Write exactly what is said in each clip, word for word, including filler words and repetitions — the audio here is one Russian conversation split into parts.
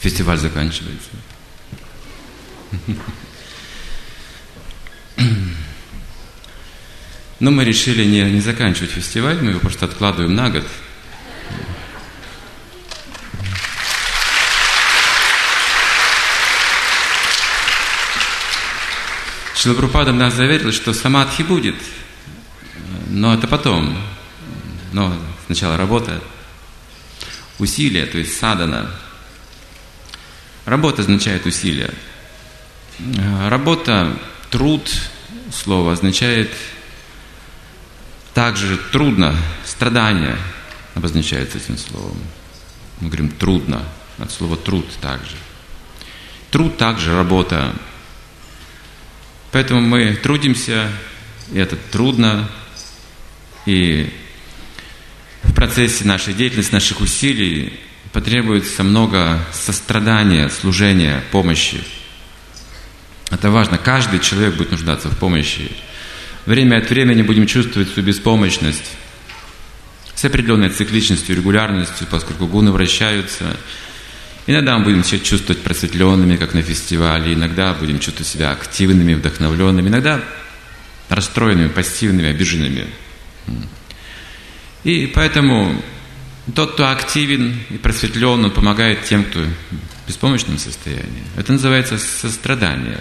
фестиваль заканчивается. Но мы решили не, не заканчивать фестиваль, мы его просто откладываем на год. Шрила Прабхупада нас заверил, что самадхи будет, но это потом. Но сначала работа, усилия, то есть садхана. Работа означает усилие. Работа, труд, слово означает также трудно, страдание обозначается этим словом. Мы говорим трудно, от слова труд также. Труд также работа. Поэтому мы трудимся, и это трудно, и в процессе нашей деятельности, наших усилий потребуется много сострадания, служения, помощи. Это важно. Каждый человек будет нуждаться в помощи. Время от времени будем чувствовать свою беспомощность с определенной цикличностью, регулярностью, поскольку гуны вращаются. Иногда мы будем себя чувствовать просветленными, как на фестивале. Иногда будем чувствовать себя активными, вдохновленными. Иногда расстроенными, пассивными, обиженными. И поэтому тот, кто активен и просветлен, он помогает тем, кто в беспомощном состоянии. Это называется сострадание.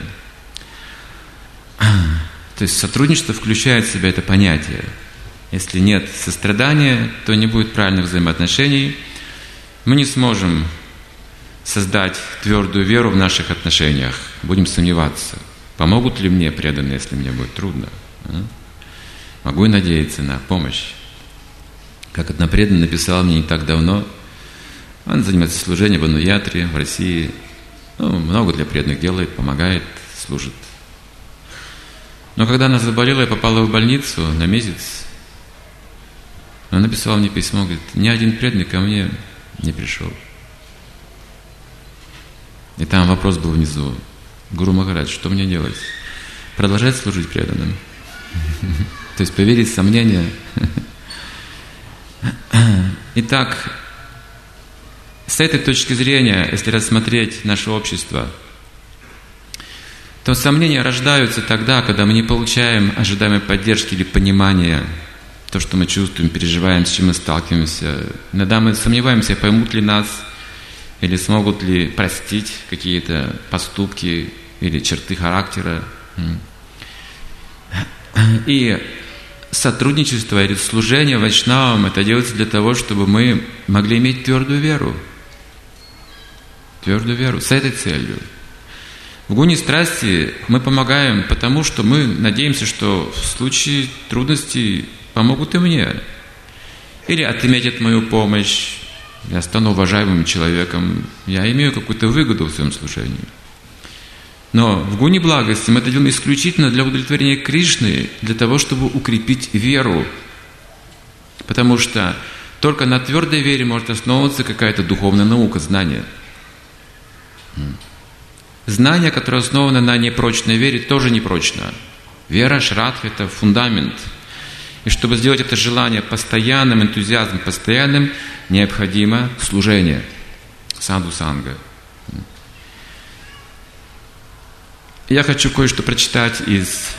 То есть сотрудничество включает в себя это понятие. Если нет сострадания, то не будет правильных взаимоотношений. Мы не сможем создать твердую веру в наших отношениях. Будем сомневаться, помогут ли мне преданные, если мне будет трудно. Могу и надеяться на помощь. Как одна преданная написала мне не так давно, она занимается служением в Ануятре, в России. Ну, много для преданных делает, помогает, служит. Но когда она заболела и попала в больницу на месяц, она написала мне письмо, говорит, ни один преданный ко мне не пришел. И там вопрос был внизу. Гуру Махарадж, что мне делать? Продолжать служить преданным? То есть поверить в сомнения. Итак, с этой точки зрения, если рассмотреть наше общество, то сомнения рождаются тогда, когда мы не получаем ожидаемой поддержки или понимания, то, что мы чувствуем, переживаем, с чем мы сталкиваемся. Иногда мы сомневаемся, поймут ли нас, или смогут ли простить какие-то поступки или черты характера. И сотрудничество или служение вайшнавам это делается для того, чтобы мы могли иметь твердую веру. Твердую веру с этой целью. В гуне страсти мы помогаем, потому что мы надеемся, что в случае трудностей помогут и мне. Или отметят мою помощь, я стану уважаемым человеком, я имею какую-то выгоду в своем служении. Но в гуне благости мы это делаем исключительно для удовлетворения Кришны, для того, чтобы укрепить веру. Потому что только на твердой вере может основываться какая-то духовная наука, знание. Знание, которое основано на непрочной вере, тоже непрочно. Вера, шрадха – это фундамент. И чтобы сделать это желание постоянным, энтузиазм постоянным, необходимо служение, саду-санга. Я хочу кое-что прочитать из,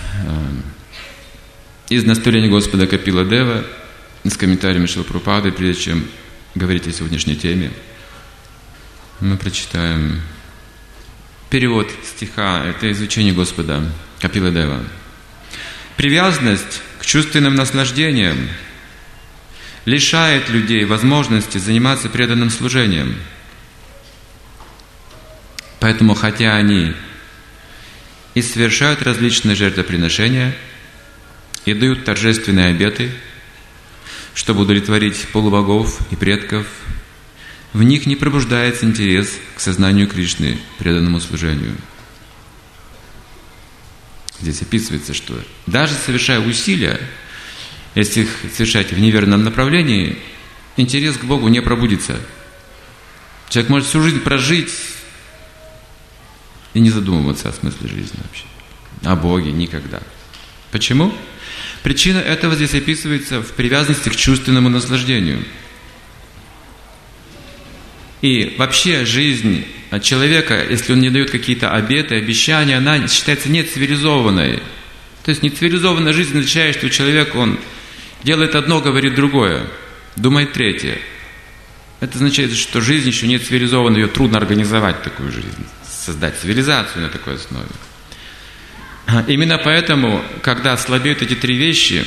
из наставления Господа Капила Дева, с комментариями Шрилы Прабхупады, прежде чем говорить о сегодняшней теме. Мы прочитаем перевод стиха, это изучение Господа Капила Дева. Привязанность к чувственным наслаждениям лишает людей возможности заниматься преданным служением. Поэтому, хотя они и совершают различные жертвоприношения, и дают торжественные обеты, чтобы удовлетворить полубогов и предков, в них не пробуждается интерес к сознанию Кришны, преданному служению. Здесь описывается, что даже совершая усилия, если их совершать в неверном направлении, интерес к Богу не пробудится. Человек может всю жизнь прожить и не задумываться о смысле жизни вообще. О Боге никогда. Почему? Причина этого здесь описывается в привязанности к чувственному наслаждению. И вообще жизнь человека, если он не дает какие-то обеты, обещания, она считается нецивилизованной. То есть нецивилизованная жизнь означает, что человек, он делает одно, говорит другое, думает третье. Это означает, что жизнь еще не цивилизована, ее трудно организовать, такую жизнь, создать цивилизацию на такой основе. Именно поэтому, когда слабеют эти три вещи,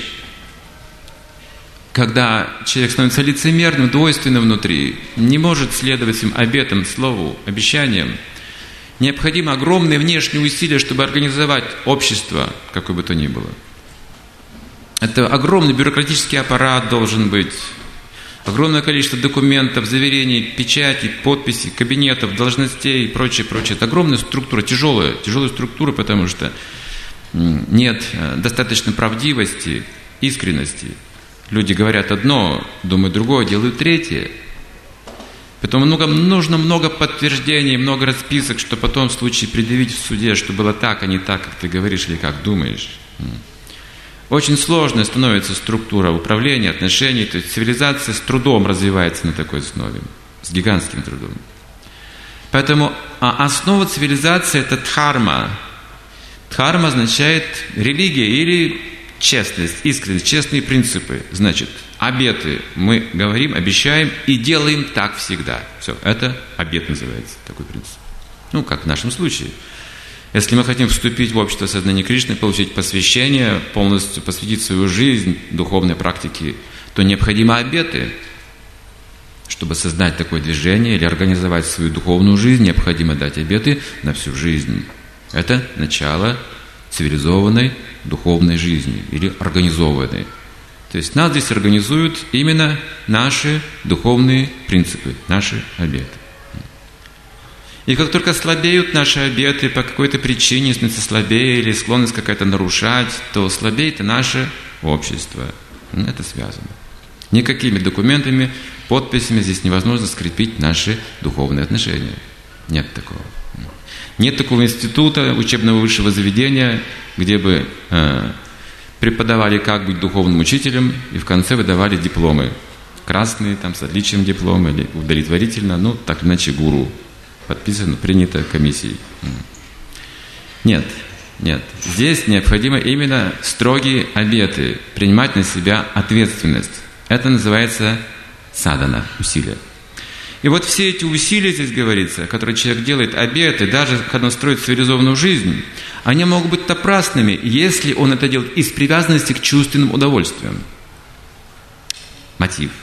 когда человек становится лицемерным, двойственным внутри, не может следовать своим обетам, слову, обещаниям, необходимо огромные внешние усилия, чтобы организовать общество, какое бы то ни было. Это огромный бюрократический аппарат должен быть, огромное количество документов, заверений, печатей, подписей, кабинетов, должностей и прочее, прочее. Это огромная структура, тяжелая, тяжелая структура, потому что нет достаточно правдивости, искренности. Люди говорят одно, думают другое, делают третье. Поэтому много, нужно много подтверждений, много расписок, чтобы потом в случае предъявить в суде, что было так, а не так, как ты говоришь или как думаешь. Очень сложная становится структура управления, отношений. То есть цивилизация с трудом развивается на такой основе, с гигантским трудом. Поэтому основа цивилизации – это дхарма. Дхарма означает религия или честность, искренность, честные принципы. Значит, обеты мы говорим, обещаем и делаем так всегда. Все, это обет называется, такой принцип. Ну, как в нашем случае. Если мы хотим вступить в общество сознания Кришны, получить посвящение, полностью посвятить свою жизнь духовной практике, то необходимы обеты. Чтобы создать такое движение или организовать свою духовную жизнь, необходимо дать обеты на всю жизнь. Это начало цивилизованной духовной жизни или организованной. То есть нас здесь организуют именно наши духовные принципы, наши обеты. И как только слабеют наши обеты по какой-то причине, становятся слабее или склонность какая-то нарушать, то слабеет и наше общество. Это связано. Никакими документами, подписями здесь невозможно скрепить наши духовные отношения. Нет такого. Нет такого института, учебного высшего заведения, где бы э, преподавали, как быть духовным учителем, и в конце выдавали дипломы. Красные, там, с отличием диплома, или удовлетворительно, ну, так или иначе, гуру. Подписано, принято комиссией. Нет, нет. Здесь необходимо именно строгие обеты, принимать на себя ответственность. Это называется садхана, усилия. И вот все эти усилия, здесь говорится, которые человек делает, обеты, даже когда он строит цивилизованную жизнь, они могут быть напрасными, если он это делает из привязанности к чувственным удовольствиям. Мотив.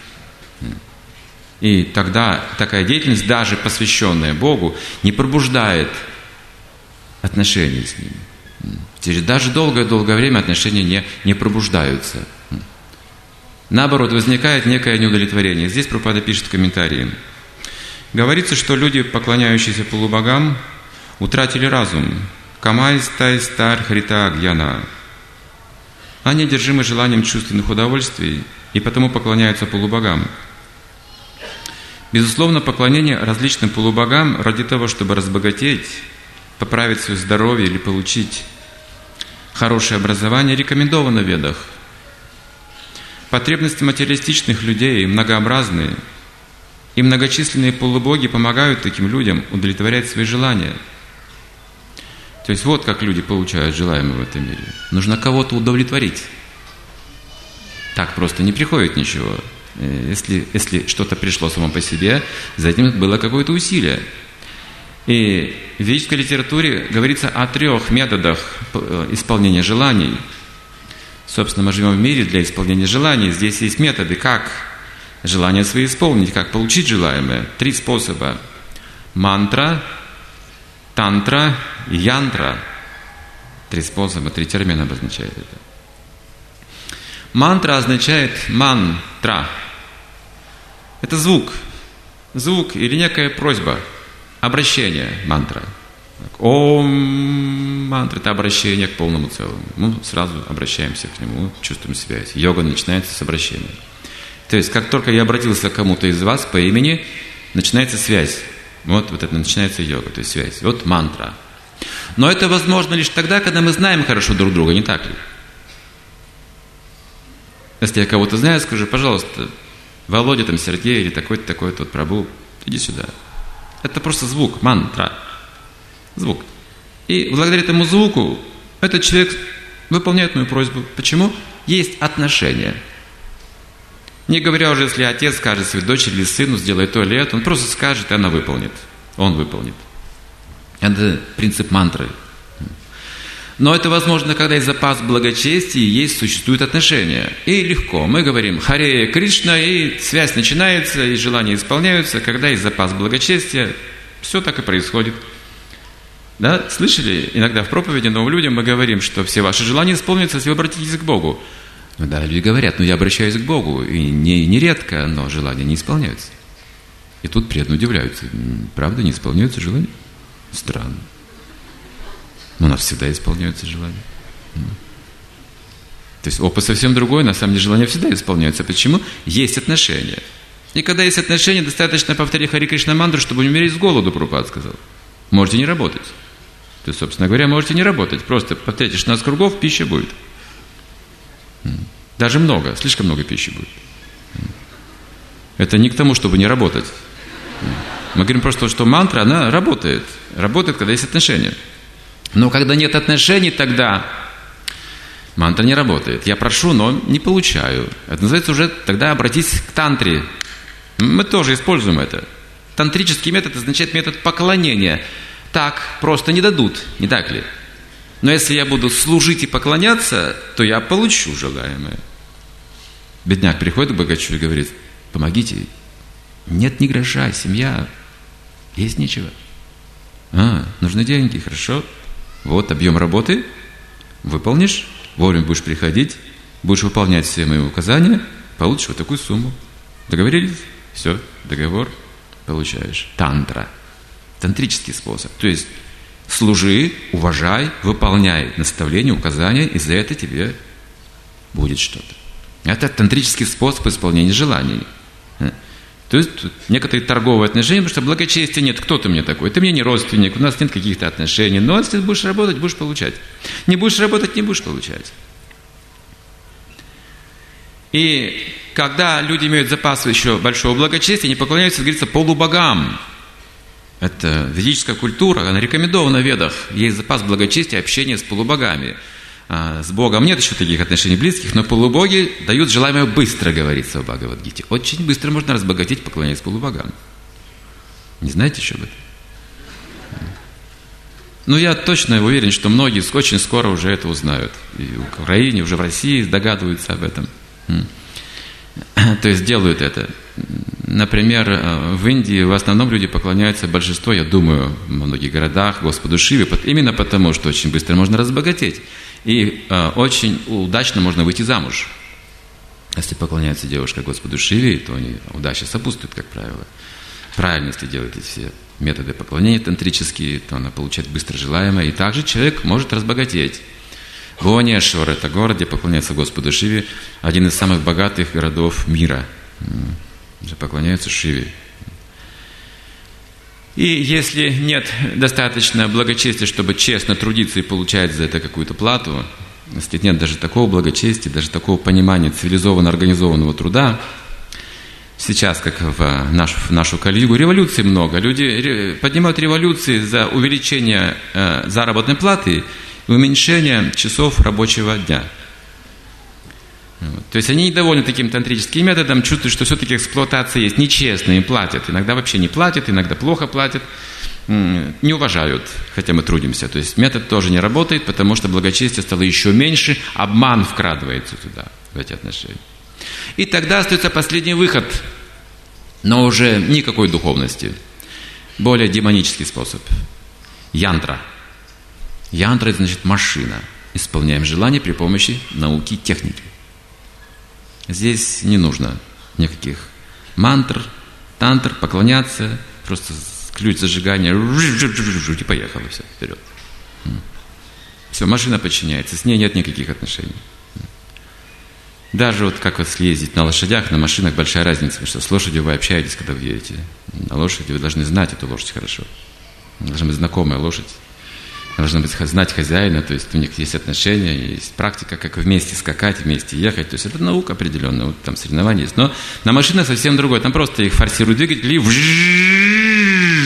И тогда такая деятельность, даже посвященная Богу, не пробуждает отношения с Ним. Через даже долгое-долгое время отношения не, не пробуждаются. Наоборот, возникает некое неудовлетворение. Здесь Прабхупада пишет в комментарии. Говорится, что люди, поклоняющиеся полубогам, утратили разум. Камай, стай, стар, хрита, гьяна. Они одержимы желанием чувственных удовольствий и потому поклоняются полубогам. Безусловно, поклонение различным полубогам ради того, чтобы разбогатеть, поправить свое здоровье или получить хорошее образование, рекомендовано в Ведах. Потребности материалистичных людей многообразные, и многочисленные полубоги помогают таким людям удовлетворять свои желания. То есть вот как люди получают желаемое в этом мире. Нужно кого-то удовлетворить. Так просто не приходит ничего. Если, если что-то пришло само по себе, за этим было какое-то усилие. И в ведической литературе говорится о трех методах исполнения желаний. Собственно, мы живем в мире для исполнения желаний. Здесь есть методы, как желания свои исполнить, как получить желаемое. Три способа. Мантра, тантра и янтра. Три способа, три термина обозначают это. Мантра означает мантра. Это звук. Звук или некая просьба. Обращение мантра. Ом мантра – это обращение к полному целому. Мы сразу обращаемся к нему, чувствуем связь. Йога начинается с обращения. То есть, как только я обратился к кому-то из вас по имени, начинается связь. Вот, вот это начинается йога, то есть связь. Вот мантра. Но это возможно лишь тогда, когда мы знаем хорошо друг друга, не так ли? Если я кого-то знаю, скажу, пожалуйста, Володя там, Сергей или такой-то, такой-то, вот Прабу, иди сюда. Это просто звук, мантра. Звук. И благодаря этому звуку этот человек выполняет мою просьбу. Почему? Есть отношения. Не говоря уже, если отец скажет своей дочери или сыну, сделай то или это, он просто скажет, и она выполнит. Он выполнит. Это принцип мантры. Но это возможно, когда есть запас благочестия, есть, существуют отношения. И легко. Мы говорим «Харе Кришна», и связь начинается, и желания исполняются. Когда есть запас благочестия, все так и происходит. Да? Слышали? Иногда в проповеди новым людям мы говорим, что все ваши желания исполнятся, если вы обратитесь к Богу. Ну да, люди говорят, ну я обращаюсь к Богу, и не, нередко, но желания не исполняются. И тут преданные удивляются. Правда, не исполняются желания? Странно. Но у нас всегда исполняются желания. То есть опыт совсем другой, на самом деле желания всегда исполняются. Почему? Есть отношения. И когда есть отношения, достаточно повторить Харе Кришна мантру, чтобы не умереть с голоду, Прабхупада сказал. Можете не работать. То есть, собственно говоря, можете не работать. Просто повторите шестнадцать кругов, пища будет. Даже много, слишком много пищи будет. Это не к тому, чтобы не работать. Мы говорим просто, что мантра, она работает. Работает, когда есть отношения. Но когда нет отношений, тогда мантра не работает. Я прошу, но не получаю. Это называется уже, тогда обратись к тантре. Мы тоже используем это. Тантрический метод означает метод поклонения. Так просто не дадут, не так ли? Но если я буду служить и поклоняться, то я получу желаемое. Бедняк приходит к богачу и говорит: помогите. Нет ни гроша, семья, есть нечего. А, нужны деньги, хорошо. Вот объем работы, выполнишь, вовремя будешь приходить, будешь выполнять все мои указания, получишь вот такую сумму. Договорились? Все, договор получаешь. Тантра. Тантрический способ. То есть служи, уважай, выполняй наставления, указания, и за это тебе будет что-то. Это тантрический способ исполнения желаний. То есть некоторые торговые отношения, потому что благочестия нет. Кто ты мне такой? Ты мне не родственник, у нас нет каких-то отношений. Но если будешь работать, будешь получать. Не будешь работать, не будешь получать. И когда люди имеют запас еще большого благочестия, они поклоняются, как говорится, полубогам. Это ведическая культура, она рекомендована в Ведах. Есть запас благочестия, общения с полубогами. С Богом нет еще таких отношений близких, но полубоги дают желаемое быстро, говорится в Бхагавад-гите. Очень быстро можно разбогатеть, поклоняясь полубогам. Не знаете еще об этом? Ну, я точно уверен, что многие очень скоро уже это узнают. И в Украине, уже в России догадываются об этом. То есть делают это. Например, в Индии в основном люди поклоняются, большинство, я думаю, в многих городах Господу Шиве, именно потому, что очень быстро можно разбогатеть. И э, очень удачно можно выйти замуж. Если поклоняется девушка Господу Шиве, то они удача сопутствует, как правило. Правильно, если делаете все методы поклонения тантрические, то она получает быстро желаемое. И также человек может разбогатеть. Бхуванешвар – это город, где поклоняется Господу Шиве, один из самых богатых городов мира. Где поклоняются Шиве. И если нет достаточно благочестия, чтобы честно трудиться и получать за это какую-то плату, если нет даже такого благочестия, даже такого понимания цивилизованно организованного труда, сейчас, как в нашу, в нашу Кали-югу, революций много. Люди поднимают революции за увеличение э, заработной платы и уменьшение часов рабочего дня. Вот. То есть они недовольны таким тантрическим методом, чувствуют, что все-таки эксплуатация есть, нечестно им платят. Иногда вообще не платят, иногда плохо платят, не уважают, хотя мы трудимся. То есть метод тоже не работает, потому что благочестие стало еще меньше, обман вкрадывается туда, в эти отношения. И тогда остается последний выход, но уже никакой духовности. Более демонический способ. Янтра. Янтра – это значит машина. Исполняем желания при помощи науки и техники. Здесь не нужно никаких мантр, тантр, поклоняться, просто ключ зажигания, и поехало, все, вперед. Все, машина подчиняется, с ней нет никаких отношений. Даже вот как вот съездить на лошадях, на машинах большая разница, потому что с лошадью вы общаетесь, когда вы едете. На лошади вы должны знать эту лошадь хорошо. Должна быть знакомая лошадь. Должна быть знать хозяина, то есть у них есть отношения, есть практика, как вместе скакать, вместе ехать. То есть это наука определенная, вот там соревнования есть. Но на машинах совсем другое. Там просто их форсируют двигатели и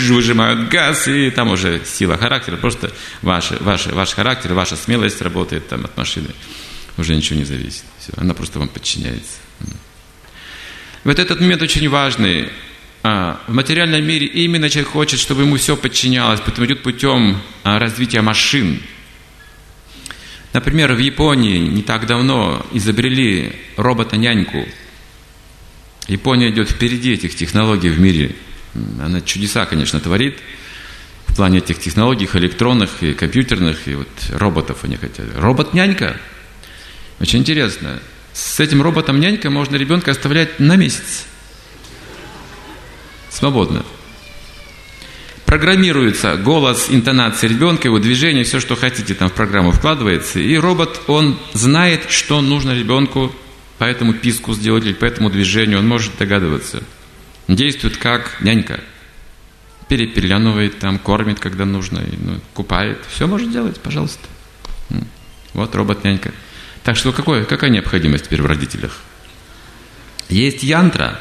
выжимают газ, и там уже сила характера, просто ваш, ваш, ваш характер, ваша смелость работает там от машины. Уже ничего не зависит. Все, она просто вам подчиняется. Вот этот момент очень важный. В материальном мире именно человек хочет, чтобы ему все подчинялось, поэтому идет путем развития машин. Например, в Японии не так давно изобрели робота-няньку. Япония идет впереди этих технологий в мире. Она чудеса, конечно, творит в плане этих технологий, электронных и компьютерных, и вот роботов они хотели. Робот-нянька. Очень интересно. С этим роботом-нянькой можно ребенка оставлять на месяц. Свободно. Программируется голос, интонация ребенка, его движение, все, что хотите, там в программу вкладывается. И робот, он знает, что нужно ребенку по этому писку сделать или по этому движению. Он может догадываться. Действует как нянька. Перепеленывает, там, кормит, когда нужно, и, ну, купает. Все может делать, пожалуйста. Вот робот-нянька. Так что какое, какая необходимость теперь в родителях? Есть янтра.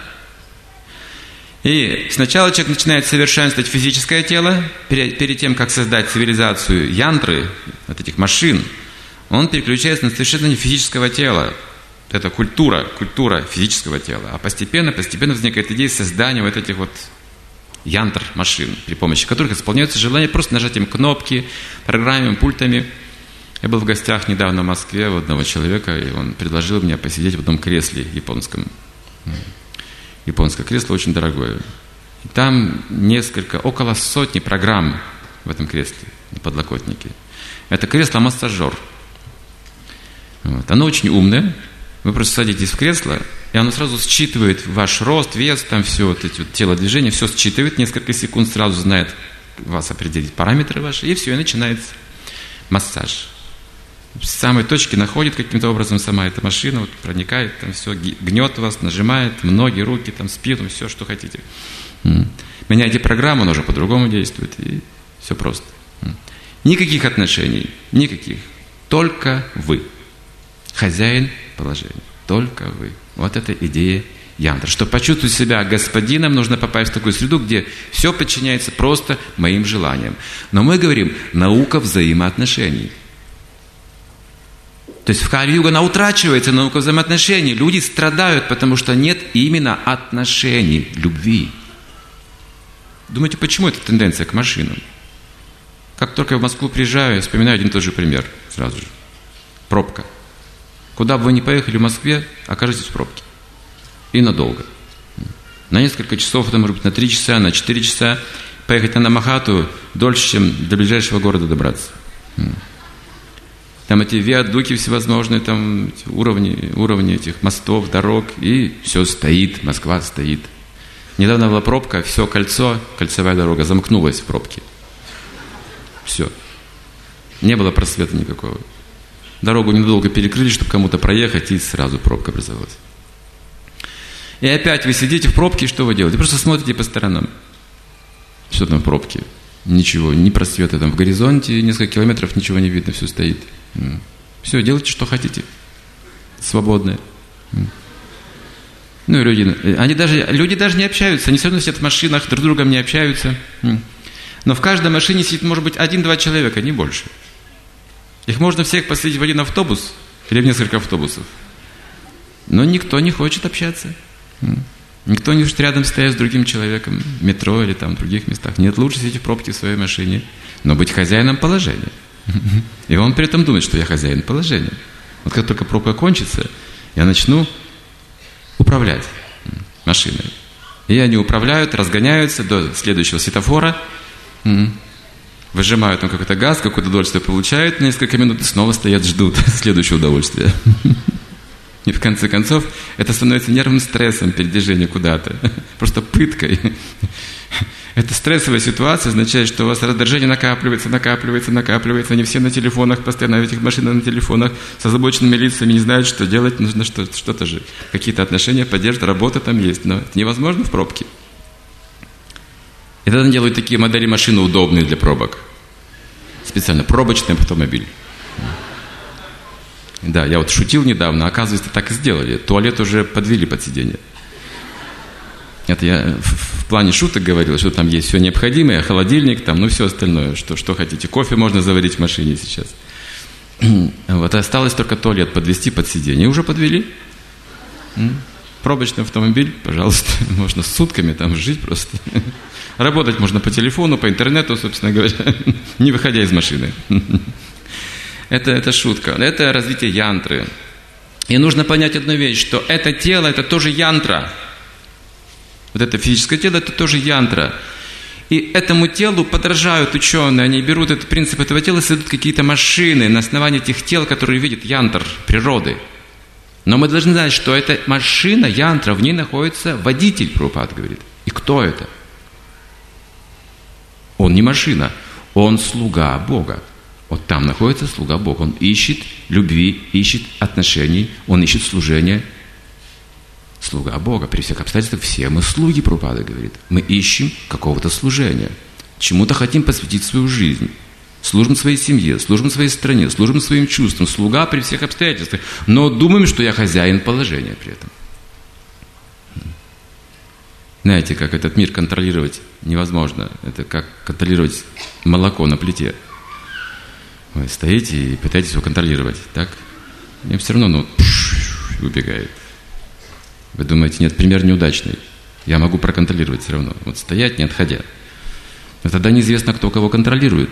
И сначала человек начинает совершенствовать физическое тело, перед, перед тем, как создать цивилизацию янтры, вот этих машин, он переключается на совершенно физического тела. Это культура, культура физического тела. А постепенно, постепенно возникает идея создания вот этих вот янтр машин, при помощи которых исполняются желания просто нажатием кнопки, программами, пультами. Я был в гостях недавно в Москве у одного человека, и он предложил мне посидеть в одном кресле японском. Японское кресло очень дорогое. И там несколько, около сотни программ в этом кресле, на подлокотнике. Это кресло-массажер. Вот. Оно очень умное. Вы просто садитесь в кресло, и оно сразу считывает ваш рост, вес, там все, вот эти вот телодвижения, все считывает, несколько секунд сразу знает вас определить параметры ваши, и все, и начинается массаж. В самой точке находит каким-то образом сама эта машина, вот, проникает, там все, гнет вас, нажимает, ноги, руки, там, спину, все, что хотите. Меняйте программу, она уже по-другому действует, и все просто. Никаких отношений, никаких. Только вы. Хозяин положения. Только вы. Вот это идея янтра. Чтобы почувствовать себя господином, нужно попасть в такую среду, где все подчиняется просто моим желаниям. Но мы говорим, наука взаимоотношений. То есть в Кали-юга она утрачивается, наука взаимоотношений. Люди страдают, потому что нет именно отношений, любви. Думаете, почему эта тенденция к машинам? Как только я в Москву приезжаю, я вспоминаю один и тот же пример сразу же. Пробка. Куда бы вы ни поехали в Москве, окажетесь в пробке. И надолго. На несколько часов, это может быть на три часа, на четыре часа. Поехать на Намахату дольше, чем до ближайшего города добраться. Там эти виадуки всевозможные, там уровни, уровни этих мостов, дорог, и все стоит, Москва стоит. Недавно была пробка, все кольцо, кольцевая дорога замкнулась в пробке. Все. Не было просвета никакого. Дорогу недолго перекрыли, чтобы кому-то проехать, и сразу пробка образовалась. И опять вы сидите в пробке, и что вы делаете? Просто смотрите по сторонам. Что там в пробке? Ничего, ни просвета там в горизонте, несколько километров ничего не видно, все стоит. Все, делайте, что хотите. Свободное. Ну и люди, они даже, люди даже не общаются, они все равно сидят в машинах, друг с другом не общаются. Но в каждой машине сидит, может быть, один-два человека, не больше. Их можно всех посадить в один автобус или в несколько автобусов. Но никто не хочет общаться. Никто не хочет рядом стоять с другим человеком в метро или там в других местах. Нет, лучше сидеть в пробке в своей машине, но быть хозяином положения. И он при этом думает, что я хозяин положения. Вот как только пробка кончится, я начну управлять машиной. И они управляют, разгоняются до следующего светофора, выжимают там какой-то газ, какое-то удовольствие получают, несколько минут и снова стоят, ждут следующего удовольствия. И в конце концов, это становится нервным стрессом передвижения куда-то. Просто пыткой. Эта стрессовая ситуация означает, что у вас раздражение накапливается, накапливается, накапливается. Они все на телефонах, постоянно в этих машинах на телефонах, с озабоченными лицами, не знают, что делать. Нужно что- что-то же. Какие-то отношения, поддержка, работа там есть. Но это невозможно в пробке. И тогда делают такие модели машины удобные для пробок. Специально пробочный автомобиль. Да, я вот шутил недавно, оказывается, так и сделали. Туалет уже подвели под сиденье. Это я в плане шуток говорил, что там есть все необходимое, холодильник, там, ну все остальное, что, что хотите. Кофе можно заварить в машине сейчас. Вот, осталось только туалет подвести под сиденье. И уже подвели. Пробочный автомобиль, пожалуйста, можно с сутками там жить просто. Работать можно по телефону, по интернету, собственно говоря, не выходя из машины. Это, это шутка. Это развитие янтры. И нужно понять одну вещь, что это тело, это тоже янтра. Вот это физическое тело, это тоже янтра. И этому телу подражают ученые, они берут этот принцип этого тела, создают какие-то машины на основании тех тел, которые видят янтр природы. Но мы должны знать, что эта машина, янтра, в ней находится водитель, Прабхупада говорит. И кто это? Он не машина, он слуга Бога. Вот там находится слуга Бога. Он ищет любви, ищет отношений, он ищет служения. Слуга Бога. При всех обстоятельствах все мы слуги, Прабхупада говорит. Мы ищем какого-то служения. Чему-то хотим посвятить свою жизнь. Служим своей семье, служим своей стране, служим своим чувствам. Слуга при всех обстоятельствах. Но думаем, что я хозяин положения при этом. Знаете, как этот мир контролировать невозможно. Это как контролировать молоко на плите. Вы стоите и пытаетесь его контролировать, так? И все равно, ну, пш, убегает. Вы думаете, нет, пример неудачный. Я могу проконтролировать все равно. Вот стоять, не отходя. Но тогда неизвестно, кто кого контролирует.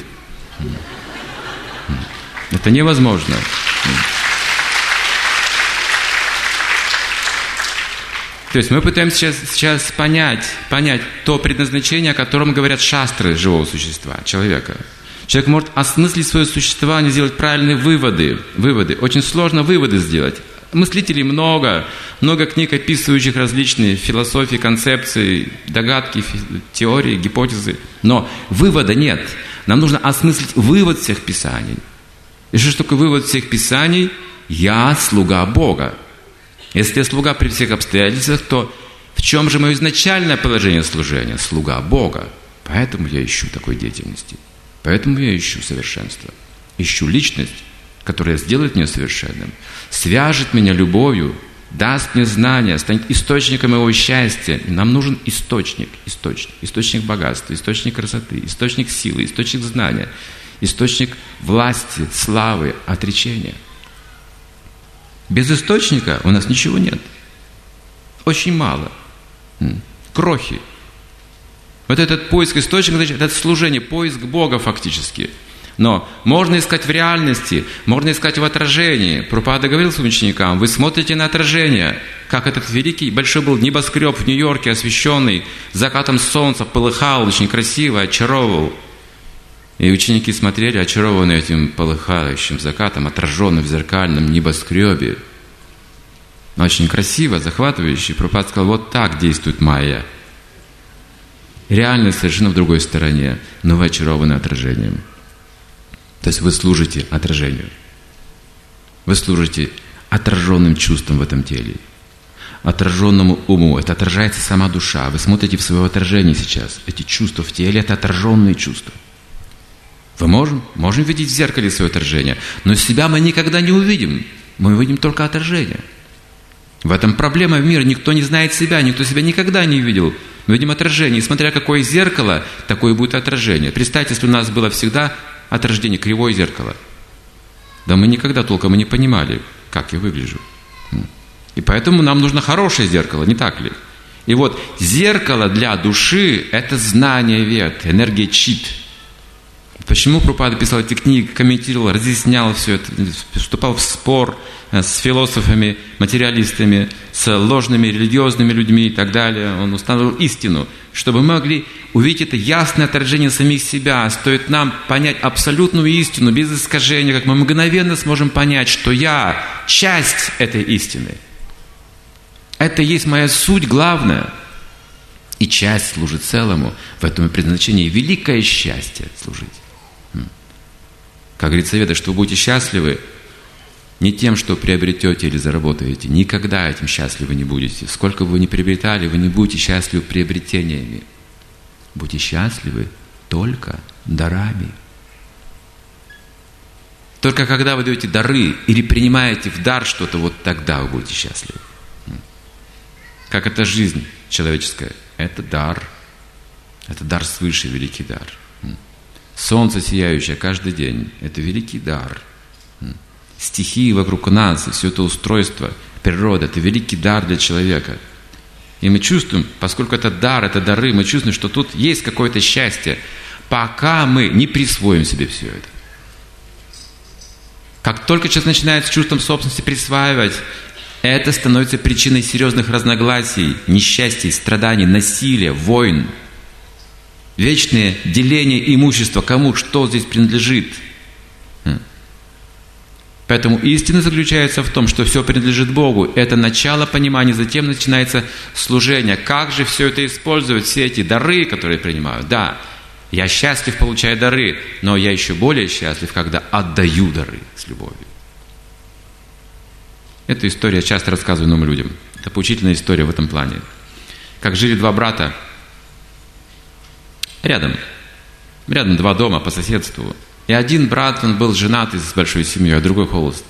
Это невозможно. То есть мы пытаемся сейчас, сейчас понять, понять то предназначение, о котором говорят шастры живого существа, человека. Человек может осмыслить свое существование, сделать правильные выводы. Выводы. Очень сложно выводы сделать. Мыслителей много, много книг, описывающих различные философии, концепции, догадки, теории, гипотезы. Но вывода нет. Нам нужно осмыслить вывод всех писаний. И что же такое вывод всех писаний? Я слуга Бога. Если я слуга при всех обстоятельствах, то в чем же мое изначальное положение служения? Слуга Бога. Поэтому я ищу такой деятельности. Поэтому я ищу совершенство. Ищу личность, которая сделает меня совершенным, свяжет меня любовью, даст мне знания, станет источником моего счастья. Нам нужен источник, источник, источник богатства, источник красоты, источник силы, источник знания, источник власти, славы, отречения. Без источника у нас ничего нет. Очень мало. Крохи. Вот этот поиск источника, значит, это служение, поиск Бога фактически. Но можно искать в реальности, можно искать в отражении. Прабхупада говорил своим ученикам, вы смотрите на отражение, как этот великий, большой был небоскреб в Нью-Йорке, освещенный закатом солнца, полыхал, очень красиво, очаровывал. И ученики смотрели, очарованные этим полыхающим закатом, отраженным в зеркальном небоскребе. Очень красиво, захватывающе. Прабхупада сказал, вот так действует майя. Реальность совершенно в другой стороне, но вы очарованы отражением. То есть вы служите отражению. Вы служите отраженным чувством в этом теле. Отраженному уму. Это отражается сама душа. Вы смотрите в свое отражение сейчас. Эти чувства в теле – это отраженные чувства. Мы можем, можем видеть в зеркале свое отражение, но себя мы никогда не увидим. Мы увидим только отражение. В этом проблема в мире. Никто не знает себя, никто себя никогда не видел. Мы видим отражение. И смотря какое зеркало, такое будет отражение. Представьте, если у нас было всегда отражение, кривое зеркало. Да мы никогда толком и не понимали, как я выгляжу. И поэтому нам нужно хорошее зеркало, не так ли? И вот зеркало для души – это знание вед, энергия чит. Почему Прабхупада писал эти книги, комментировал, разъяснял все это, вступал в спор с философами, материалистами, с ложными религиозными людьми и так далее. Он установил истину, чтобы мы могли увидеть это ясное отражение самих себя. Стоит нам понять абсолютную истину, без искажения, как мы мгновенно сможем понять, что я часть этой истины. Это есть моя суть главная. И часть служит целому. В этом и предназначение великое счастье служить. Как говорится в Ведах, что вы будете счастливы не тем, что приобретете или заработаете. Никогда этим счастливы не будете. Сколько бы вы ни приобретали, вы не будете счастливы приобретениями. Будьте счастливы только дарами. Только когда вы даете дары или принимаете в дар что-то, вот тогда вы будете счастливы. Как эта жизнь человеческая? Это дар. Это дар свыше, великий дар. Солнце, сияющее каждый день, это великий дар. Стихии вокруг нас, и все это устройство, природа, это великий дар для человека. И мы чувствуем, поскольку это дар, это дары, мы чувствуем, что тут есть какое-то счастье, пока мы не присвоим себе все это. Как только человек начинает с чувством собственности присваивать, это становится причиной серьезных разногласий, несчастий, страданий, насилия, войн. Вечное деление имущества, кому что здесь принадлежит. Поэтому истина заключается в том, что все принадлежит Богу. Это начало понимания, затем начинается служение. Как же все это использовать, все эти дары, которые я принимаю? Да, я счастлив, получая дары, но я еще более счастлив, когда отдаю дары с любовью. Эту историю я часто рассказываю новым людям. Это поучительная история в этом плане. Как жили два брата рядом. Рядом два дома по соседству. И один брат, он был женат и с большой семьей, а другой холост.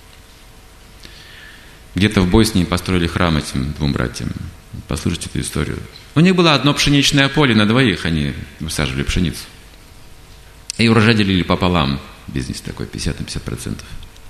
Где-то в Боснии построили храм этим двум братьям. Послушайте эту историю. У них было одно пшеничное поле, на двоих они высаживали пшеницу. И урожай делили пополам. Бизнес такой, пятьдесят на пятьдесят процентов.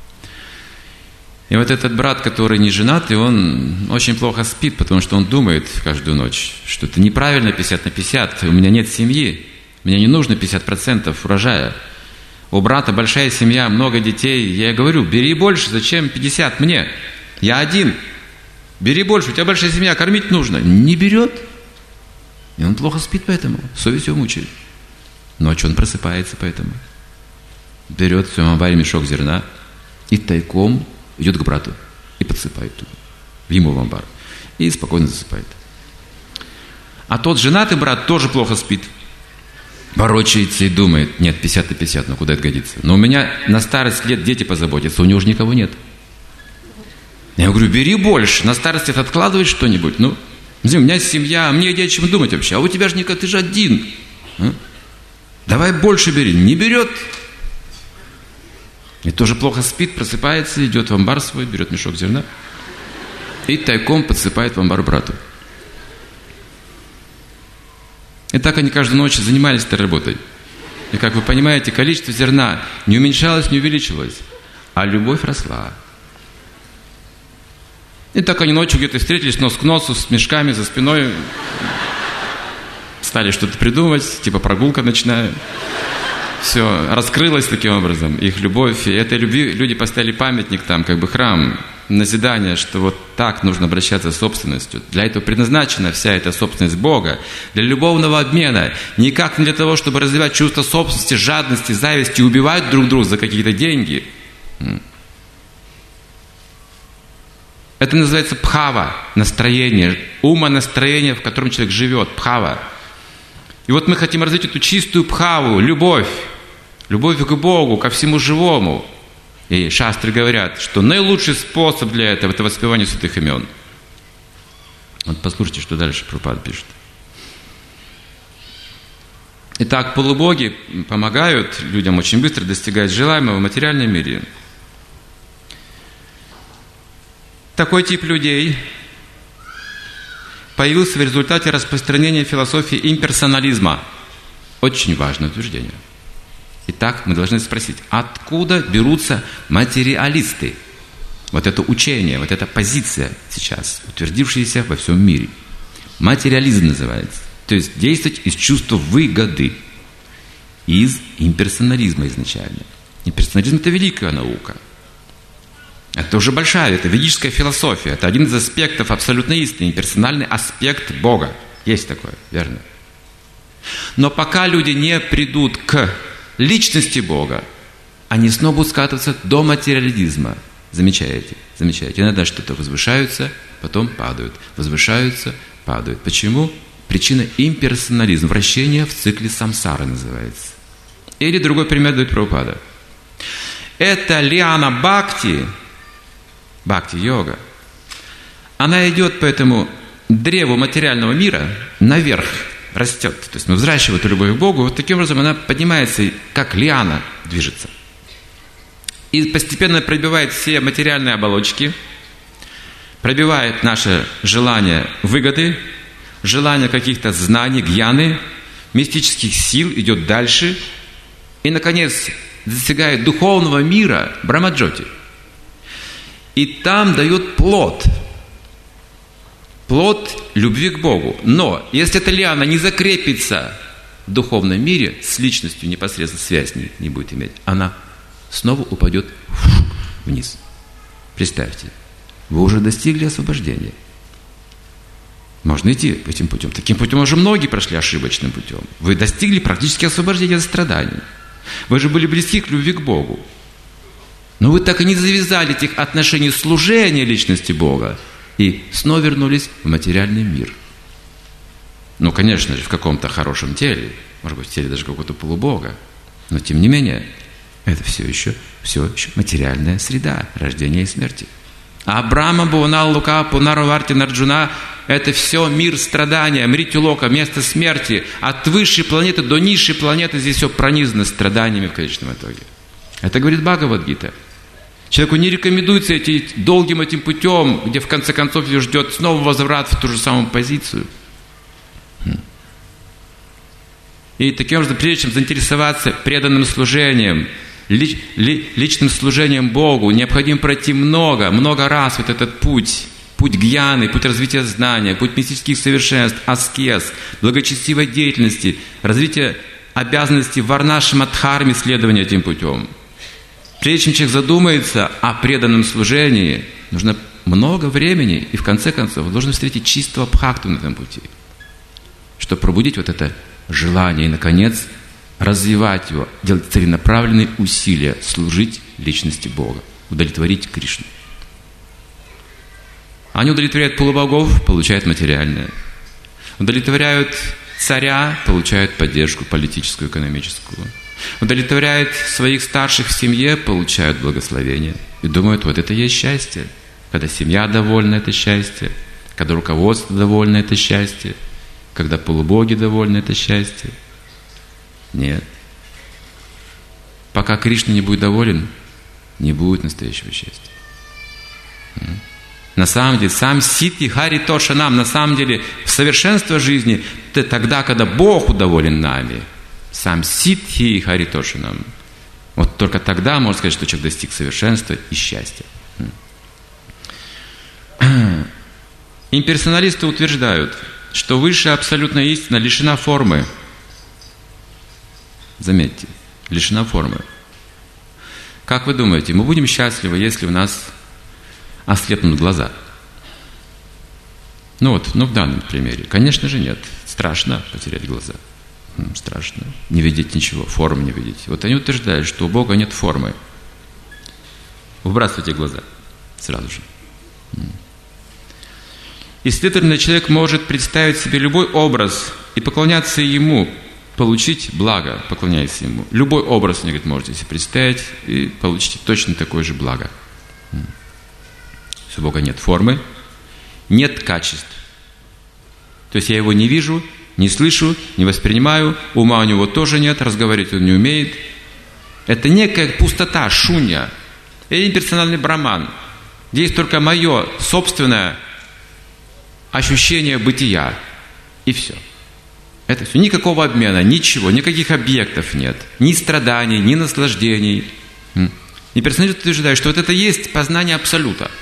И вот этот брат, который не женат, и он очень плохо спит, потому что он думает каждую ночь, что это неправильно пятьдесят на пятьдесят, у меня нет семьи, мне не нужно пятьдесят процентов урожая. У брата большая семья, много детей. Я говорю, бери больше, зачем пятьдесят мне? Я один. Бери больше, у тебя большая семья, кормить нужно. Не берет. И он плохо спит поэтому, совесть его мучает. Ночью он просыпается поэтому. Берет в своем амбаре мешок зерна и тайком идет к брату и подсыпает туда, ему в амбар. И спокойно засыпает. А тот женатый брат тоже плохо спит. Ворочается и думает, нет, пятьдесят на пятьдесят, ну куда это годится? Но у меня на старость лет дети позаботятся, у него уже никого нет. Я говорю, бери больше, на старость это откладывать что-нибудь. Ну, у меня семья, мне не о чем думать вообще, а у тебя же никак, ты же один. А? Давай больше бери. Не берет. И тоже плохо спит, просыпается, идет в амбар свой, берет мешок зерна и тайком подсыпает в амбар брату. И так они каждую ночь занимались этой работой. И как вы понимаете, количество зерна не уменьшалось, не увеличилось, а любовь росла. И так они ночью где-то встретились нос к носу, с мешками за спиной, стали что-то придумывать, типа прогулка ночная. Все, раскрылось таким образом их любовь. И этой любви люди поставили памятник там, как бы храм, назидание, что вот так нужно обращаться с собственностью. Для этого предназначена вся эта собственность Бога. Для любовного обмена. Никак не для того, чтобы развивать чувство собственности, жадности, зависти, убивать друг друга за какие-то деньги. Это называется пхава, настроение, умонастроение, в котором человек живет, пхава. И вот мы хотим развить эту чистую пхаву, любовь, любовь к Богу, ко всему живому. И шастры говорят, что наилучший способ для этого – это воспевание святых имен. Вот послушайте, что дальше Прабхупада пишет. Итак, полубоги помогают людям очень быстро достигать желаемого в материальном мире. Такой тип людей появился в результате распространения философии имперсонализма. Очень важное утверждение. Итак, мы должны спросить, откуда берутся материалисты? Вот это учение, вот эта позиция сейчас, утвердившаяся во всем мире. Материализм называется. То есть действовать из чувства выгоды. Из имперсонализма изначально. Имперсонализм – это великая наука. Это уже большая, это ведическая философия. Это один из аспектов абсолютно истины, персональный аспект Бога. Есть такое, верно? Но пока люди не придут к личности Бога, они снова будут скатываться до материализма. Замечаете? Замечаете? Иногда что-то возвышаются, потом падают. Возвышаются, падают. Почему? Причина имперсонализм. Вращение в цикле самсары называется. Или другой пример дает Прабхупада. Это лиана бхакти, бхакти-йога, она идет по этому древу материального мира наверх, растет. То есть мы взращиваем эту любовь к Богу, вот таким образом она поднимается, как лиана движется. И постепенно пробивает все материальные оболочки, пробивает наше желание выгоды, желание каких-то знаний, гьяны, мистических сил, идет дальше и, наконец, достигает духовного мира Брахмаджоти. И там дает плод. Плод любви к Богу. Но если эта лиана не закрепится в духовном мире, с личностью непосредственно связь не, не будет иметь, она снова упадет вниз. Представьте, вы уже достигли освобождения. Можно идти этим путем. Таким путем уже многие прошли ошибочным путем. Вы достигли практически освобождения от страданий. Вы же были близки к любви к Богу. Но вы так и не завязали этих отношений служения личности Бога и снова вернулись в материальный мир. Ну, конечно же, в каком-то хорошем теле, может быть, в теле даже какого-то полубога. Но, тем не менее, это все еще, все еще материальная среда рождения и смерти. А Брахма, Бхуванал, Лука, Пунарварти, Нарджуна – это все мир страдания, Мритюлока, место смерти. От высшей планеты до низшей планеты здесь все пронизано страданиями в конечном итоге. Это говорит Бхагавад-гита. Человеку не рекомендуется идти долгим этим путем, где в конце концов его ждет снова возврат в ту же самую позицию. И таким образом, прежде чем заинтересоваться преданным служением, лич, ли, личным служением Богу, необходимо пройти много, много раз вот этот путь. Путь гьяны, путь развития знания, путь мистических совершенств, аскез, благочестивой деятельности, развитие обязанностей варнашама дхарме, следования этим путем. Прежде чем человек задумается о преданном служении, нужно много времени, и в конце концов он должен встретить чистого бхакту на этом пути, чтобы пробудить вот это желание и, наконец, развивать его, делать целенаправленные усилия, служить личности Бога, удовлетворить Кришну. Они удовлетворяют полубогов, получают материальное. Удовлетворяют царя, получают поддержку политическую, экономическую. Удовлетворяют своих старших в семье, получают благословение. И думают, вот это и есть счастье. Когда семья довольна, это счастье. Когда руководство довольно, это счастье. Когда полубоги довольны, это счастье. Нет. Пока Кришна не будет доволен, не будет настоящего счастья. На самом деле, сам Ситхи Хари Тошанам, на самом деле, в совершенство жизни, это тогда, когда Бог доволен нами. Сам Ситхи Хари Тошанам. Вот только тогда можно сказать, что человек достиг совершенства и счастья. Имперсоналисты утверждают, что высшая абсолютная истина лишена формы. Заметьте, лишена формы. Как вы думаете, мы будем счастливы, если у нас ослепнут глаза? Ну вот, ну в данном примере. Конечно же нет. Страшно потерять глаза. Страшно. Не видеть ничего, формы не видеть. Вот они утверждают, что у Бога нет формы. Выбрасывайте глаза сразу же. И, следовательно, человек может представить себе любой образ и поклоняться ему, получить благо, поклоняясь ему. Любой образ, они говорят, можете себе представить и получите точно такое же благо. У Бога нет формы, нет качеств. То есть я его не вижу, не слышу, не воспринимаю, ума у него тоже нет, разговаривать он не умеет. Это некая пустота, шунья. Это имперсональный браман. Здесь только мое собственное ощущение бытия. И все. Это все. Никакого обмена, ничего, никаких объектов нет. Ни страданий, ни наслаждений. Имперсоналист утверждает, что вот это есть познание абсолюта.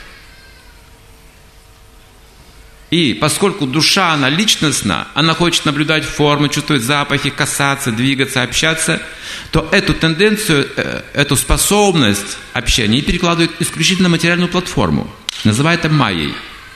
И поскольку душа, она личностна, она хочет наблюдать формы, чувствовать запахи, касаться, двигаться, общаться, то эту тенденцию, эту способность общения перекладывают исключительно на материальную платформу. Называют это майей.